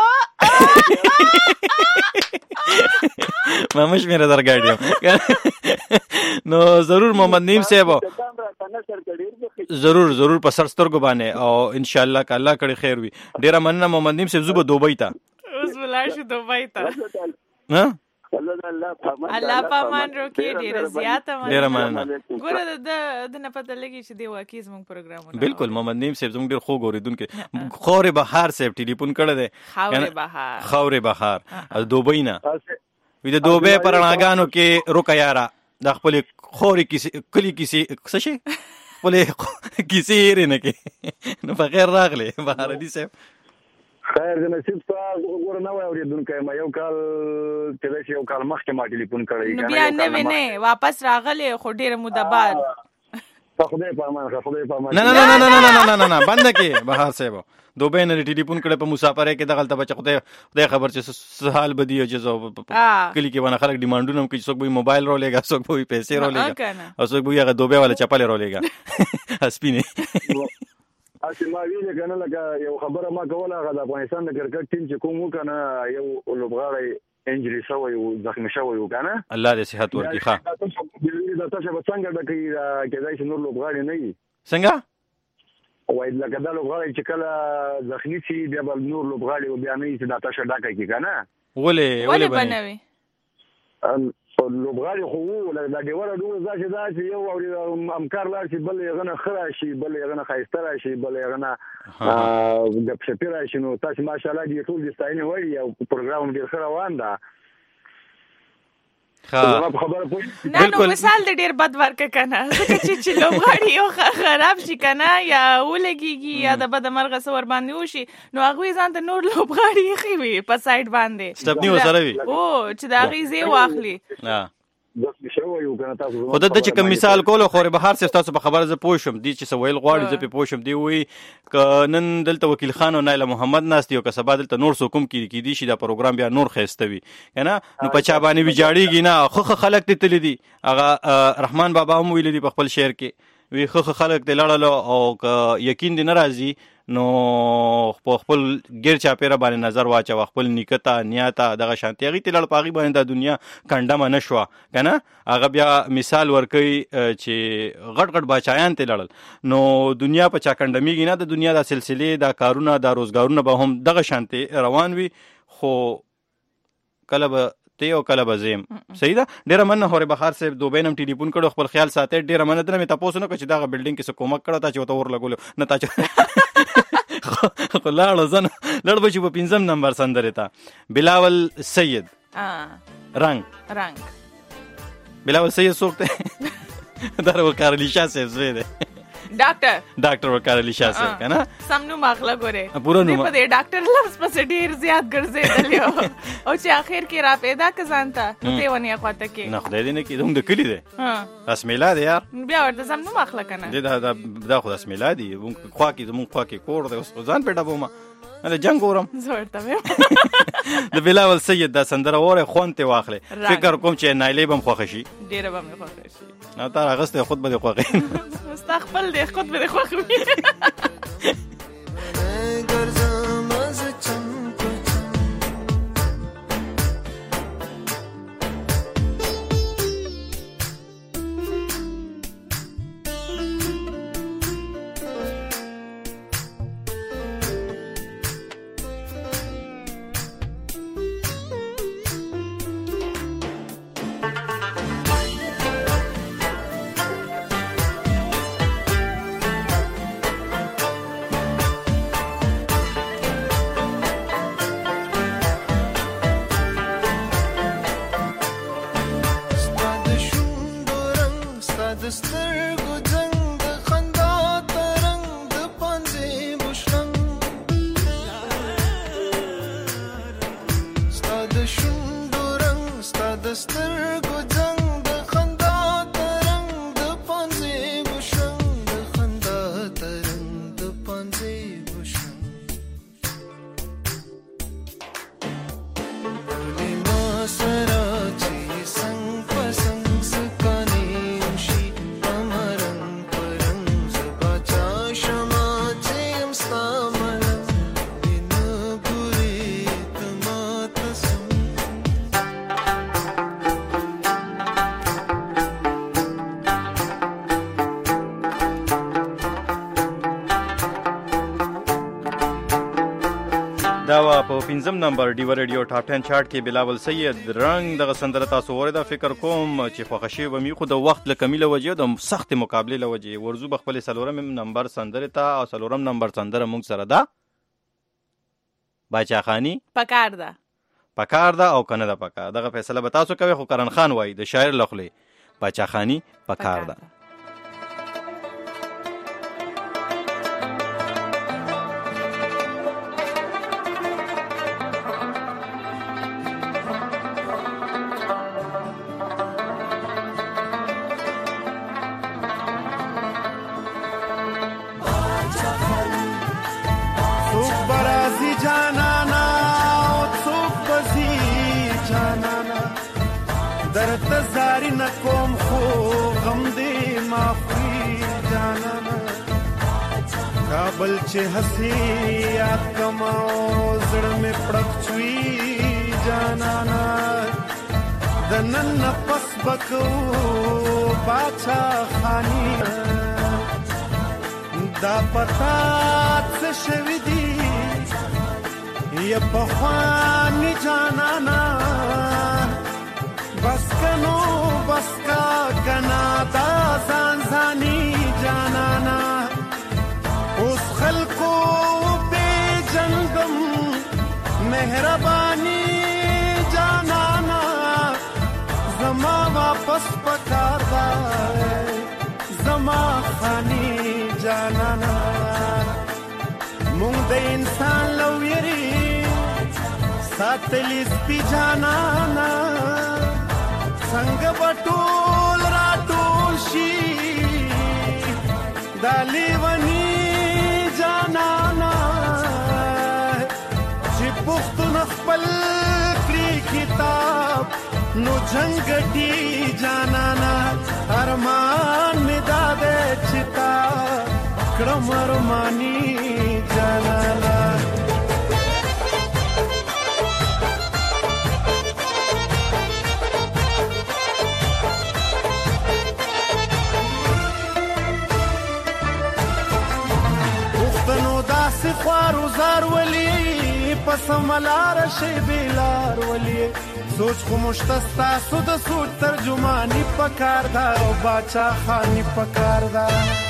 ما مش میرا درګاډیو نو ضرور محمد نعیم صاحب ضرور په سر سترګو باندې او ان شاء الله ک الله کړي خیر وي. ډیره مننه محمد نعیم صاحب زوبه دوبۍ ته اوس ولاړ شو دوبۍ ته ها الله پامان روکي ډیره زیاته ډیره مننه. ګوره د نه پته لګي چې دی واکیز موږ پروګرامونه بالکل محمد نعیم صاحب زموږ ډیر خوږ اوریدونکو خورې بهار صاحب ټلیفون کړی دی خورې بهار از دوبۍ نه وی د دوبۍ پرناګانو کې روکا یارا د خپل خورې کلی کیسې څه شي خپل کیسې یې نه کې نو بغیر راغلی بهار دي صاحب خیر د نصیب صاحب وګور نه وای اوریدونکو ما یو کال چې یو کال مخکې ما ټلیفون کړی نو بیا نه واپس راغلی خو ډیره موده بعد خدای پامان نه بند کې بهار صاحب دوبۍ نه ټلیفون کړی په مسافرۍ کې دغلته بچ خدای خبر چې حال بدی او چې کلی کې ونه خلک ډیمانډونه کوي څوک به موبایل رولېګا څوک به پیسې رولېګا او څوک به هغه دوبۍ والا چپل رولېګا اسپینه اسی ما ویل کنه لکه یو خبره ما کوله هغه د افغانستان د کرکټ ټیم چې کوم وکنه یو لوبغاړی انجری شوی او زخمی شوی وکنه الله دې صحت ورکړي ښه د تاسو په څنګه د کېدای شي نور لوبغاړي نه وي څنګه وای لکه دا لوبغاړي چې کله زخمی شي بیا بل نور لوبغاړي بیا نه چې د تاسو ډاکه کی کنه ولې بنوي لوبغاړي خو د ډیوره ډول ځکه یو او امکار لار شي بل یې غنه خره شي بل یې غنه خایستر شي بل یې غنه د شپیر شي نو تاسو ماشاءالله دې ټول دې ستاینه وایي او پروګرام ډیر ښه روان ده. نو مثال د ډیر بد ورک کنه چې لوبغاړي یو خراب شي کنه یا ولګيږي یا د بد مرغه سور باندې وشي نو هغه ځان ته نور لوبغاړي خي وي په سایډ باندې سټپنی وسره وي او چې دا غي زی واخلي بس شوی یو کنه تاسو خو د چې کوم مثال کولو خو بهر څه تاسو په خبره ز پوښم دي چې سویل غواړي ز په پوښم دی وی ک نن دلته وکیل خان او نایله محمد ناست یو کسبه دلته نور سکم کی دي شي دا پروګرام بیا نور خېستوي کنه نو په چا باندې ویجاړيږي نه خو خلک ته تل دي هغه رحمان بابا هم ویل دي په خپل شعر کې وی خو خلک ته لړل او یقین دي ناراضي نو په خپل غیر چاپیره باندې نظر واچو خپل نیکتا نیاتا دغه شانتیغي تلل پاغي باندې د دنیا کنډه منشوا کنه هغه بیا مثال ورکي چې غټ غټ بچایان تلل نو دنیا په چا کنډميږي نه د دنیا د سلسله د کارونه د روزګارونه به هم دغه شانتي روان وي خو کله به او کله بزیم صحیح ده ډیره مننه هورې بخار صاحب دوبه نم ټلیفون کړو خپل خیال ساتي ډیره مننه درمه تاسو نه کچ دا بلډینګ کې څه کومک کړو تا چې وته ور لګول نه تا خو لاړ زن لړ بچو په 5 نمبر سندره تا بلاول سید رنگ بلاول سید سوکته در وکړلی شاسه زوی ده ډاکټر وکړلی شاسه کنه سمنو ماخلا ګوره پورا نو په دې ډاکټر لفظ په ډیر زیات ګرځیدل او چې اخر کې را پیدا کزانتا ته ونی اخواته کې نه خدای دې نه کې دوم د کلی ده اسمیلا ده یار بیا ورته سمنو ماخلا کنه دا خو اسمیلا دي خو کې زمون خو کې کور ده اوس ځان پیدا بوم انا جنگ ورم زورته مې د بلاول سید دا سندره وره خونته واخله فکر کوم چې نایلی بم خوښ شي ډیره بم خوښ شي نو تا راغسته خود به خوښ مستقبل دې خود به خوښ وي دا په 5 نمبر ډیو ریډیو ټاپ 10 چارت کې بلاول سید رنگ دغه سندره تاسو ورته فکر کوم چې خوښي و می خو د وخت له کمی له وجه د سخت مقابله له وجه ورزو بخپل سلورم نمبر سندره تا او سلورم نمبر سندره مونږ سره دا باچا خانی پکار ده او کنه دا پکار دغه فیصله به تاسو کوي خو کرن خان وای د شاعر لخلې باچا خانی پکار ده نکوم خو غم دې معفي جانانا کابل چې حسي یاد کما زړه مې پړک چوي جانانا د نن پس بکو باچا خاني دا پتا څه شوي دي یا بخوانی جانانا بس کنو بس کا کنا دا زانزانی جانانا اس خلقو بے جندم مہربانی جانانا زما واپس پکاردا زما خانی جانانا مونږ د انسان لویری ساتلی سپی جانانا څنګه بټول راټول شي دالی ونی جانانا چې پښتون خپل کړي کتاب نو جنگټي جانانا ارمان می داده چتا کړم ارمانی جانانا خوارو زار ولی پس ملار شی بیلار ولی سوچ خو مشتستا سود سود ترجمانی پکار دا او باچا خانی پکار دا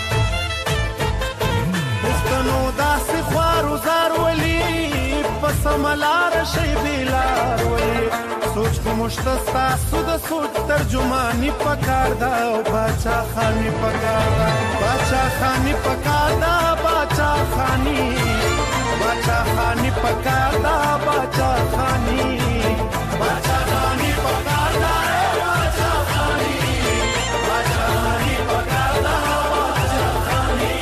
پختنو داس خوارو زار ولی پس ملار شی بیلار ولی سوچ خو مشتستا سود سود ترجمانی پکار دا او باچا خانی پکار دا باچا خانی پکار دا باچا خانی باچا خانی پکار دا باچا خانی باچا خانی پکار دا باچا خانی باچا خانی پکار دا باچا خانی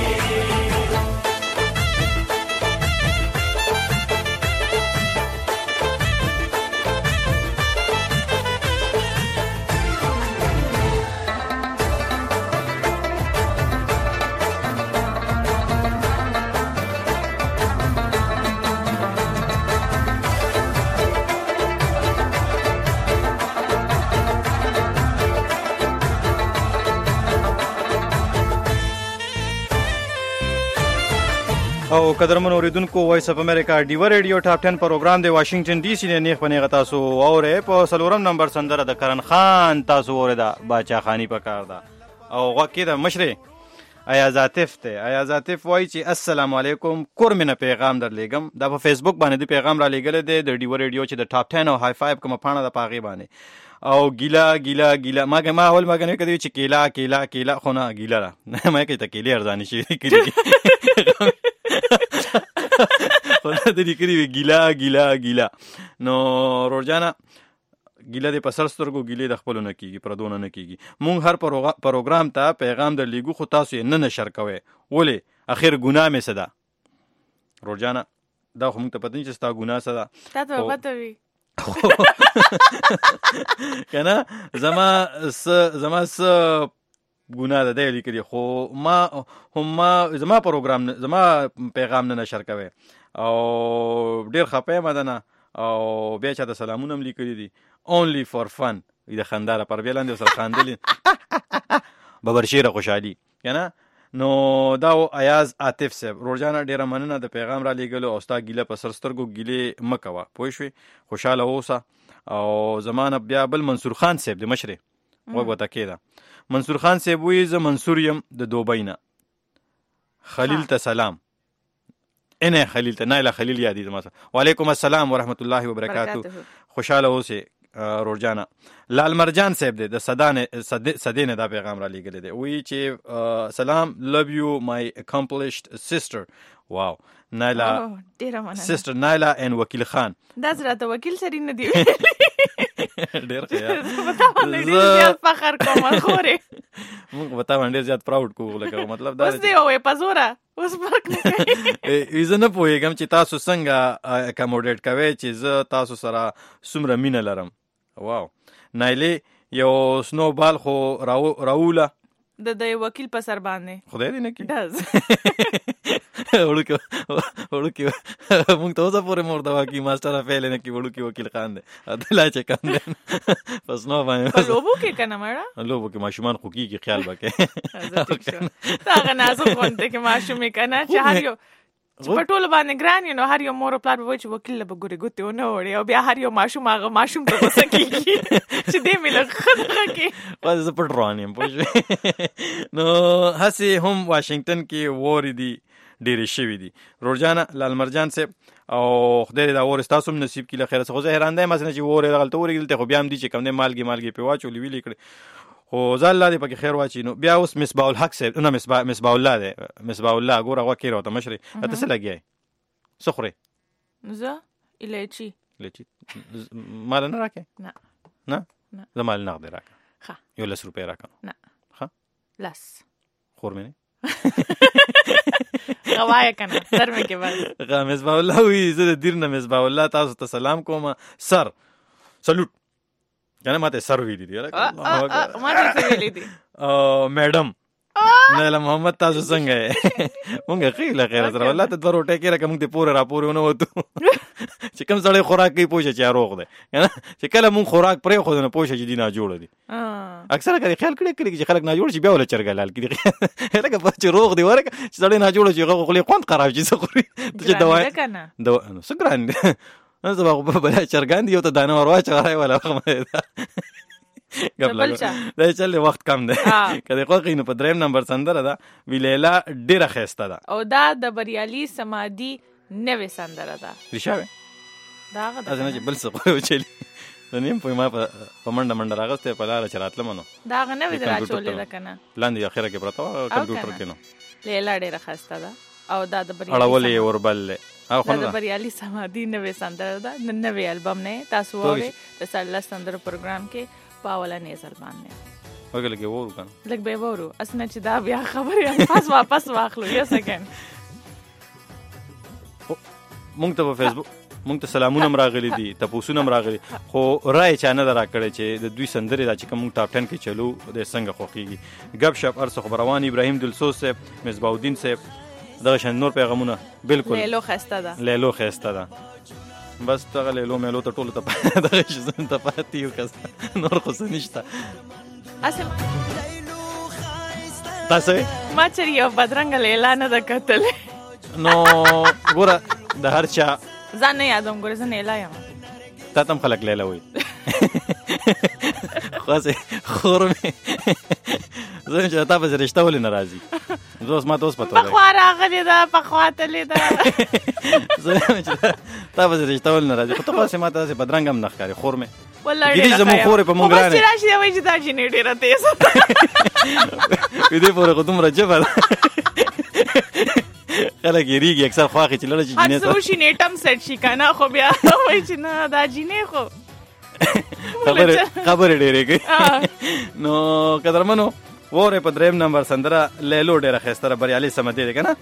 او قدرمن اوریدونکو وایس اف امریکا ډیو ریډیو ټاپ 10 پروګرام دی واشنگټن ډي سي نه نیخ پنه تاسو اوره په سلورم نمبر سندره د کرن خان تاسو اوره دا باچا خانی پکار دا او غوکی د مشري ایاز عاطف ته ایاز عاطف وای چې السلام علیکم کورمنه پیغام در لګم دا په فیسبوک باندې دی پیغام را لګل دی د ډیو ریډیو چې د ټاپ 10 او های 5 کوم پانه د پاغي باندې او ګیلا ما اول ما کنه کدی چې کیلا خو نه ګیلا را ما کې ته کیلې ارزانی شي کړي خو د دې کړي ګیلا نو روزانا ګیله د پسر سترګو ګیله د خپل نه کیږي پردونه نه کیږي مونږ هر پروګرام ته پیغام در لیګو خو تاسو نه نشر کوي ولی اخر ګناه مې صدا روزانا دا خو مونږ ته پته نه چې ستا ګناه صدا تاسو پته وي کنه زما ګناه ده دی لیکلي خو زما پروګرام زما پیغام نه نشر کوي او ډیر خپه مدنه او بیا چې د سلامونه هم لیکلي دي only for fun د خنداره پر بیلاندې سره خاندلې ببرشیره خوشحالي کنه نو دا ایاز عاطف صاحب روزانه ډیره مننه د پیغام را لېږلو او ستا ګیله په سر سترګو ګیلې مه کوه پوه شوې خوشحاله اوسه او زمانه بیا بل منصور خان صاحب د مشرې غوږ ورته کېده منصور خان صاحب وایي زه منصور یم د دوبۍ نه خلیل ته سلام انه خلیل ته نایله خلیل یادی زما وعلیکم السلام ورحمت الله وبرکاته خوشاله اوسه روزانا لال مرجان صاحب د صدانه دا پیغام را لېږلی دی وی چې سلام love you my accomplished sister واو نایلا sister نایلا and وکیل خان دا زړه ته وکیل سری نه دی ډېر ښه زیات فخر کوم خوره موږ وتا باندې زیات پراود کوو لکه مطلب دا اوس دی او پزورا اوس فرق نه کوي زه نه پوهېږم چې تاسو څنګه اکاموډیټ کوئ چې زه تاسو سره څومره مینه لرم واو نایلې یو سنو بال خو راوله د وکیل په سر باندې خدای دې نه کړي وړوکی مونږ ته اوسه پورې مور دا واکي ماسټر فعل نه کې وړوکی وکیل خان دی عدالت چې کم دی پس نو باندې لوبو کې کنه مړه لوبو کې ماشومان خو کیږي خیال وکړي دا غنازو غونډه کې ماشومې کنه چې هر یو په ټول باندې ګران نو هر یو مور پلار به چې وکیل به ګوري ګوتې ونه وړي او بیا هر یو ماشوم هغه ماشوم ته غوسه کېږي چې دې مې لږ ښه کې بس زه پټ روان یم پوه شوې نو هسې هم واشنګټن کې وورې دي ډېرې شوي دي روزانه لال مرجان صاحب او خدای دا اور ستاسو هم نصیب کړي خیر څه خو زه حیران دی مثلا چې وورې دغلته ورېږدلته خو بیا هم دي چې کوم دی مالګې پې واچولې ویلې کړې خو زه الله دې پکې خیر واچي نو بیا اوس مصباح الحق صاحب نه مصباح الله دی مصباح الله ګوره غوږ کې راته مشرې ته څه لګیا څه خورې زه الایچي مال نه راکې نه زما نقد راکړه. ښه. یو 10 روپۍ راکړه. نه. ښه. 10. خور مې نه. غوايه کنه سر مې کې بس. مصباح الله وی زه د دیر نه مصباح الله تاسو ته سلام کوم. سر سلوټ کنه ماته سر ویلی دی. ماته ویلی دی. میډم نه محمد تاسو څنګه یې؟ مونږه خیله خیر سره والله ته 2 روټه کې راکه مونږ ته پوره راپورونه وته چې کوم سړی خوراک کوي پوښه چې روغ دی کنه چې کله مونږ خوراک پرې خو نه پوښه چې دینه جوړ دي. اکثر کړي خیال کړي چې خلک نه جوړ شي بیا ول چرګلال کړي لکه چې روغ دی ورکه چې سړی نه جوړ شي غو خپل خوند خراب شي څه خوري چې دوا نو سګران نه زما بل چرګان دی یو ته دانه وروا چغړای ولا دا چل وخت کم دی کله خو غینو په 3 نمبر سندره ده ویلیلا ډیره خسته ده او دا د بریالي سمادي نوې سندره ده. ریشاوه دا غدا ازنه چې بل څه خو چلی نیم په ما په منډه راغسته په لار چراتله منو دا غنوې دراچولې ده کنه لاندې اخره کې پرتا کمپیوټر کې نو لیلا ډیره خسته ده او دا د بریالي اړولې وربل او خو د بریالي سمادي نوې سندره ده نوې البم نه تاسو وره د سړل سندره پروګرام کې پاولا نیزل باندې وګل کې وورو کنه لګ به وورو اسنه چې دا بیا خبره واپس واخلو یو سکند. مونږ ته په فیسبوک مونږ ته سلامونه راغلي دي تاسو هم راغلي خو رائے چانه درا کړی چې د دوی سندرې دا چې کوم ټاپ 10 کې چلو د څنګه خوخيږي غب شپ ارس خبروان ابراهيم دلسوز صاحب مصباح الدین صاحب دا شان نور پیغامونه بالکل لیلو خسته ده بس تغه لیلو مېلو ته ټول ته دغه شزن ته پاتې یو کس نور خو نشته اسم تاسو ما چې یو بدرنګ لیلا نه د قتل نو ګوره د هر چا ځان نه یادوم ګوره زه لیلا یم تا تم خلک لیلا وي خاصه خورمه زه چې تاسو سره رښتا ولې ناراضي زه ما تاسو پته په خوا راغلی دا په خوا تللی دا زه چې تاسو سره رښتا ولې ناراضي خو تاسو ما تاسو بدرنګ هم نخکاری خورمه والله ډېر زمو خورې په مونږ رانه چې راشي دا وایي چې دا جنې ډېره تیز دې پورې کوم راجبه خلک یریږي اکثر خواخې چې لړ چې جنې سره شي نیټم سیټ شي کنه خو بیا وایي چې نه دا جنې خو خبر ډېرې کوي نو قدرمنو وره په 3 نمبر سندره لیلو ډېره خسته بریالي سمدي ده کنه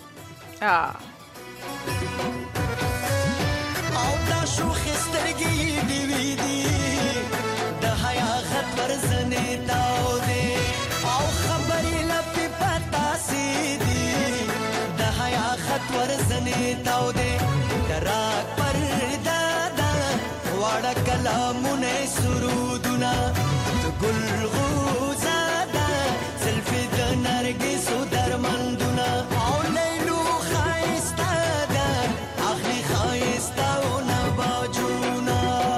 او دا شو خسترګي دی وی دی د حیا غت ورزنه تاو دی او خبرې لپی پتا سي دی د حیا غت ورزنه تاو دی دراک پردا دا واړه کلامونه سرودونه د ګل غوزاده سلفي د نرګس درمندونه او لیلو خایسته ده اخلي خایسته او نباجونه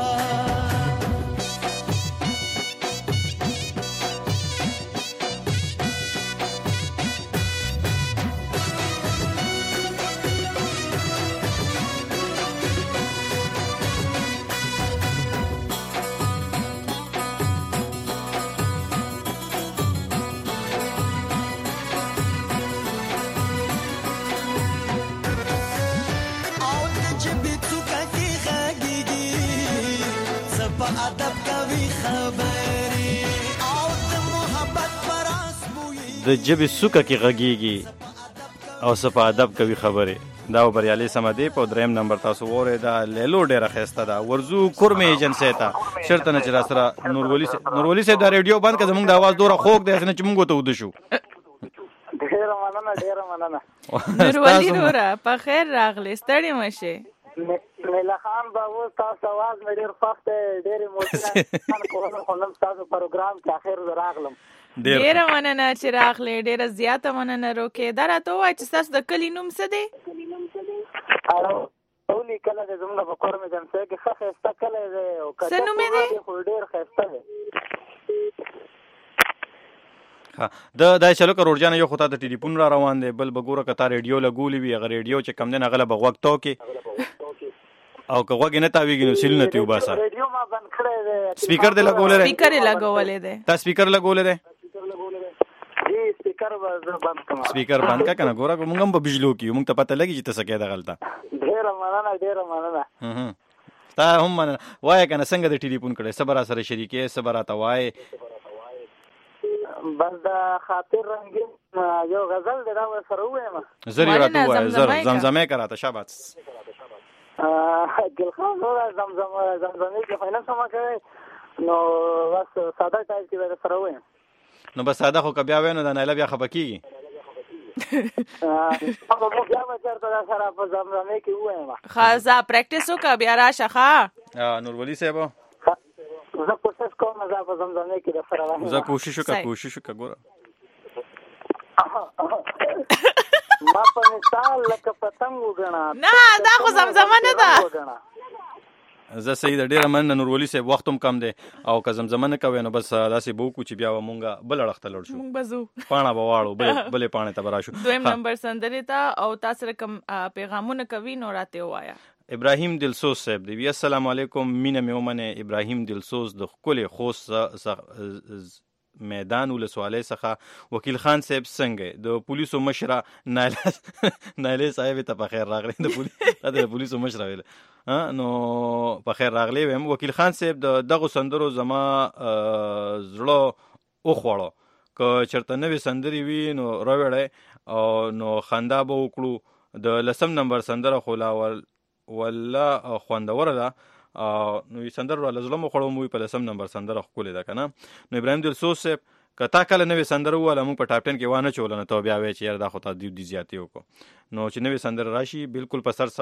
ادب کوي خبري او د محبت پراس بوي د جبې سوکه کې غږیږي او صفه ادب کوي خبري دا بریالي سمدي په 3 نمبر تاسو وره دا لیلو ډیره خسته دا ورزو کورمه ایجنسی ته شرط نه چر سره نورولي سه دا ریډیو بند کړه موږ د आवाज دوره خوګ دی چې موږ ته ود شو ډیره مننه نورولي نورا په خیر راغلی ستړي مشه میلا خان بابو تاسو आवाज مې ډیر خوښ دی ډیر موټر خو نن تاسو پروګرام کې اخر راغلم ډیر مننه چې راغلی ډیر زیاته مننه روکې دا راته وای چې تاسو د کلی نوم څه دی اولي کله د زموږ په کور مې جنسه کې خخه استکله دی او څه نوم دی خو ډیر خسته دی ها دا چلو کروڑ جان یو خطا د ټلیفون را روان دی بل بګوره کته ریډیو لګولې وی غ ریډیو چې کم نه غله بغوک تو کې او کغه نه تاویږي نو سیل نه تیو باسا ریډیو ما بند کړی دی سپیکر دې لګولې دی تا سپیکر لګولې دی جی سپیکر بند کړم سپیکر بند کا کنه ګوره موږ هم په بجلو کې موږ ته پته لګی چې تاسو کې دا غلطه ډیر مننه تا هم وای کنه څنګه د ټلیفون کړي صبر سره شریکې صبر تا وای بس د خاطر رنگین یو غزل دی دا سره وایم زری راته وای زمزمه کراته شاباس ګل خان نو زمزمه کې فایده سم کوي نو بس ساده ټایپ کې سره وایم نو بس ساده خو بیا وینو د نایله بیا خپکیږي هغه مو بیا چرته دا سره په زمزمه کې وایم خاصه پریکټیس وکړه بیا راشه ښه نور ولی صاحب زه کوشش کوم زه په زمزمه کې د سره وایم زه کوشش وکړه ګوره ما په مثال لکه پتنګ وګڼه نه دا خو زمزمه نه ده زه صحیح د ډیره من نور ولی صاحب وخت هم کم دی او که زمزمه نه کوي نو بس داسې بو کو چې بیا مونږه بل اړخ ته لړ شو مونږ بزو پاڼه بواړو بلې پاڼه ته براشو دویم نمبر سندرې ته او تاسو رقم پیغامونه کوي نو راته وایا ابراهیم دلسوز صاحب دی السلام علیکم مینه میومنه ابراهیم دلسوز د خپل خوست میدان ولسوالۍ څخه وکیل خان صاحب څنګه د پولیسو مشره نایله صاحب ته په خیر راغلی د پولیسو مشره ویل نو په خیر راغلی ویم وکیل خان صاحب دغه سندرو زما زړه او خوړو که چرته نوې سندري وي نو راوړی او نو خندا به وکړو د لسم نمبر سندره خو لا ولا خوندوره ده نو سندر را لزلم خوړو مو په لسم نمبر سندره خولې ده کنه نو ابراهیم دلسوز صاحب کتا کله نوې سندره واله مو په ټاپ 10 کې وانه چولنه ته بیا وای چې یار دا خو ته دی زیاتې وکړو نو چې نوې سندره راشي بالکل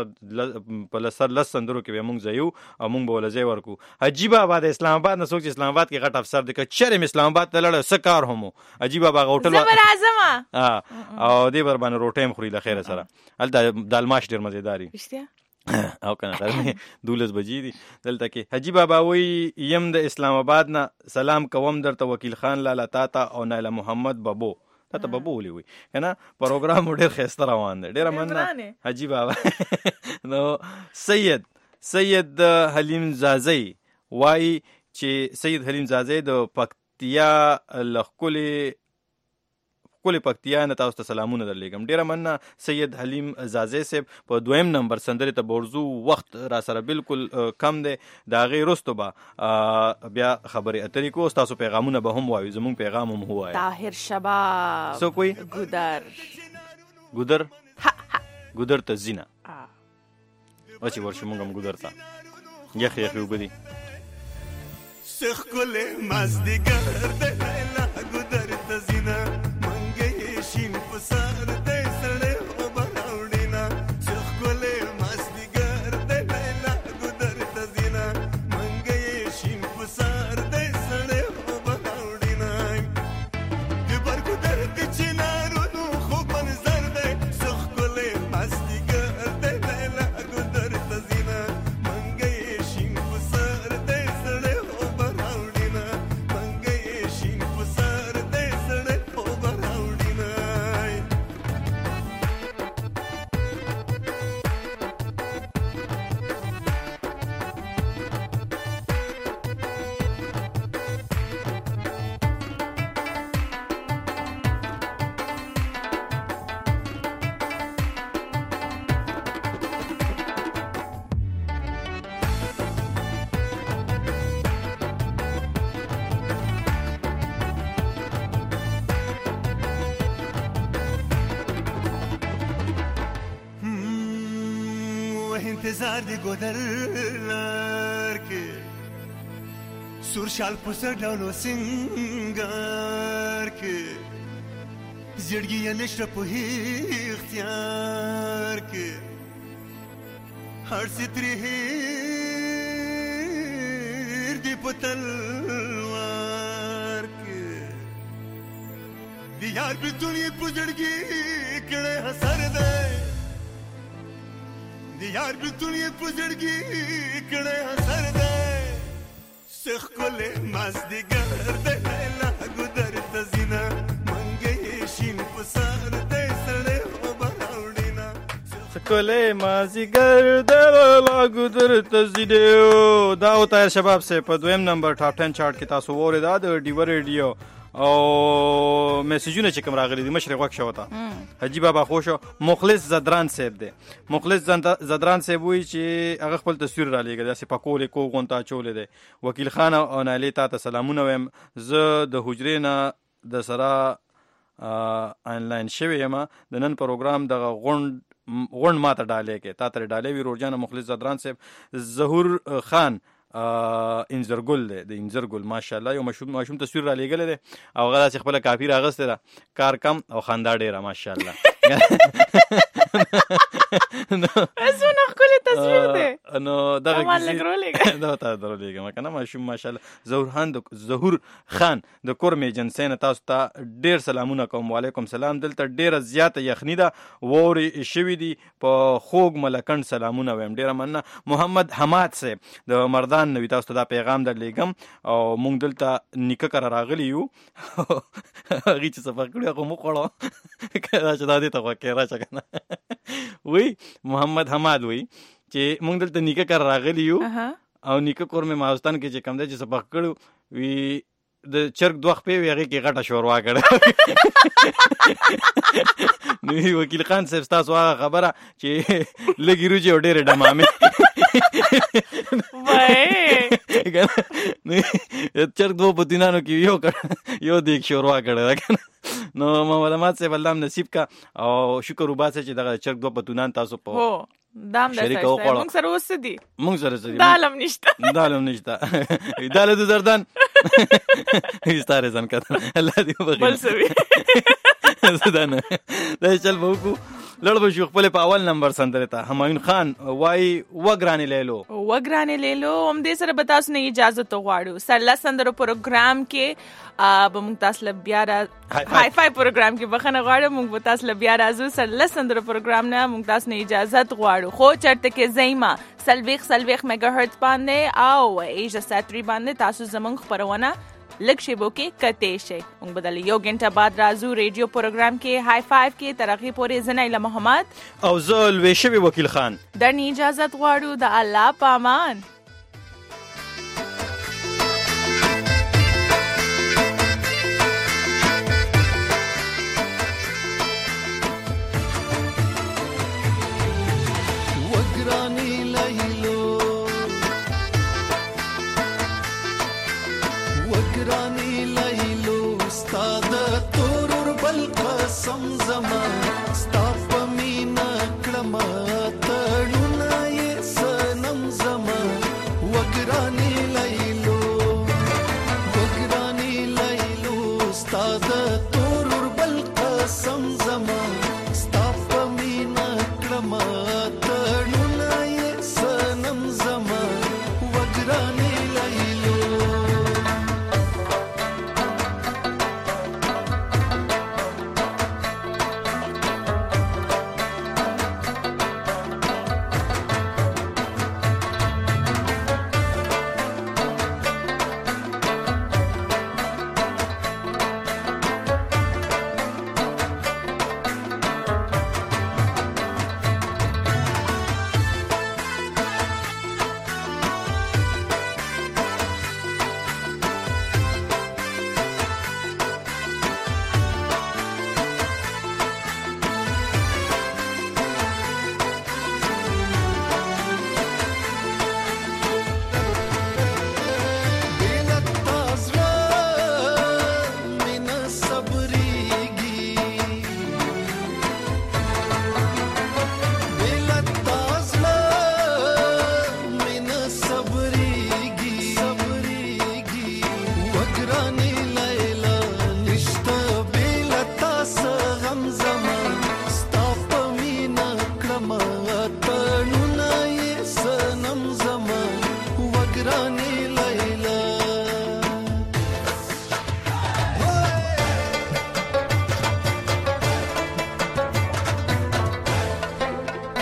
په سر لس سندرو کې مونږ ځایو او مونږ به ولځي ورکو عجیب آباد اسلام آباد نه څوک اسلام آباد کې غټ افسر دی که چرې اسلام آباد ته لړ سکار هم عجیب آباد هوټل زبر اعظم او دې بر باندې روټیم خوري له خیره سره ال دالماش ډیر مزیداری او کنه غرمه 12 بجې دي دلته کې حجی بابا وی یم د اسلام آباد نه سلام کوم درته وکیل خان لالا تاتا او نایله محمد بابو ته بابو ولي وي کنه پروګرام ډیر خسته روان دی ډیر مننه حجی بابا نو سید حلیم زازی وای چې سید حلیم زازی د پکتیا لخکلی پکتیا نه تاسو ته سلامونه درلېږم ډیره مننه سید حلیم زازی صاحب په دویم نمبر سندرې ته بورزو وخت را سره بالکل کم دی د هغې وروسته به بیا خبرې اترې کوو تاسو پیغامونه به هم وایو زموږ پیغام هم ووایو طاهر شباب څوک وایي ګودر ته ځینه چې ورشو موږ هم ګودر ته یخې اوبه دي ښکلی مازدیګر دی لیلا ګودر ته ځینه شین پسار دې سړې او براوډینا څخکولې مازدیګر دې لیلا ګودر ته ځینا منګې شین پسار دې سړې او براوډینا دې بر ګودر دې چنارونو خو منظر دې څخکولې مازدیګر دې لیلا ګودر ته ځینا منګې شین پسار دې سړې او براوډینا منګې شین پسار دې سړې او براوډینا انتظار دی ګودر لار کې سور شال پسر ډولو سنگار کې زړګي یې نشته په اختیار کې هر ستري هیر دی په تلوار کې دی یار په دنیا په زړګي کړه حسر ده یار په دنیا په زړګي کړه حسر ده څخکولې مازدیګر دې لیلا ګودر ته ځینا منګې شین پسار دې سړې او براوډینا څخکولې مازدیګر دې لیلا ګودر ته ځینا دا او طاهر شباب سے په دویم نمبر ټاپ 10 چارت کې تاسو وره دا د ډیور ریډیو او میسجونه چې کوم راغلي دي مشرق وک شوتا حجی بابا خوشو مخلص زدران صاحب دی مخلص زدران صاحب وی چې هغه خپل تصویر را لېږي داسې پکولې کو غونتا چولې دی وکیل خان او نالي ته سلامونه ویم زه د حجرې نه د سره آنلاین شوی یم د نن پروګرام د غونډ ماته ډالې کې تا تر ډالې وی روزانه مخلص زدران صاحب ظهور خان انزرګل دی د انزرګل ماشاءالله یو ماشوم تصویر را لېږلی دی او هغه داسې خپله کاپي راغستې ده کار کم او خندا ډېره ماشاءالله څونه ښکلی تصویر دی نو دغه دا تا درولېږم که نه ماشوم ماشاءالله ظهور خان د کورم ایجنسۍ نه تاسو ته ډېر سلامونه کوم وعلیکم سلام دلته ډېره زیاته یخني ده واورې شوي دي په خوږ ملکنډ سلامونه ویم ډېره مننه محمد حماد صاحب د مردان نوي تاسو ته دا پیغام در لېږم او موږ دلته نیکه کره راغلي یو هغې چې سفر کړي هغه مو خوړو چې دا دې ته خوښې راشه که نه وی محمد حماد وی چې موږ دلته نیکه کره راغلي یو او نیکه کور مې ماوستان کې چې کوم دی چې سفر کړو وی د چرګ دوه خپې وي هغې کې غټه شوروا کړه نو وکیل خان صاحب ستاسو هغه خبره چې لږې روجې او ډېرې ډمامې چرګ دوه پتینانو کې یو دیګ شوروا کړه ده که نه نو محمد احمد صاحب الله نصیب کا او شکر وباسه چې دغه چرګ دوه پتونان تاسو په دام درته مونږ سره اوس دي مونږ سره څه دي دالم نشته داله د زردان ستاره ځان کړه الله دې وبخښي بل سوي زدان دا چل بوکو لړ به شو خپل په اول نمبر سندره ته همایون خان وای وګرانې لیلو هم دې سره به تاسو نه اجازه ته غواړو سرلا سندرو پروګرام کې به موږ تاسو له بیا هاي فاي پروګرام کې بخنه غواړو موږ به تاسو له بیا راځو سرلا سندرو پروګرام نه موږ تاسو نه اجازه غواړو خو چرته کې زېما سلويخ میگا هرتز باندې او ایجا ساتری باندې تاسو زمونږ خبرونه لږ شیبو کې کته شي موږ بدل یو غنټه بعد راځو ریډیو پروګرام کې هاي فایو کې ترقی پورې زنایله محمد او زول ویشوي وکیل خان درنی اجازه غواړو د الله پامان Mama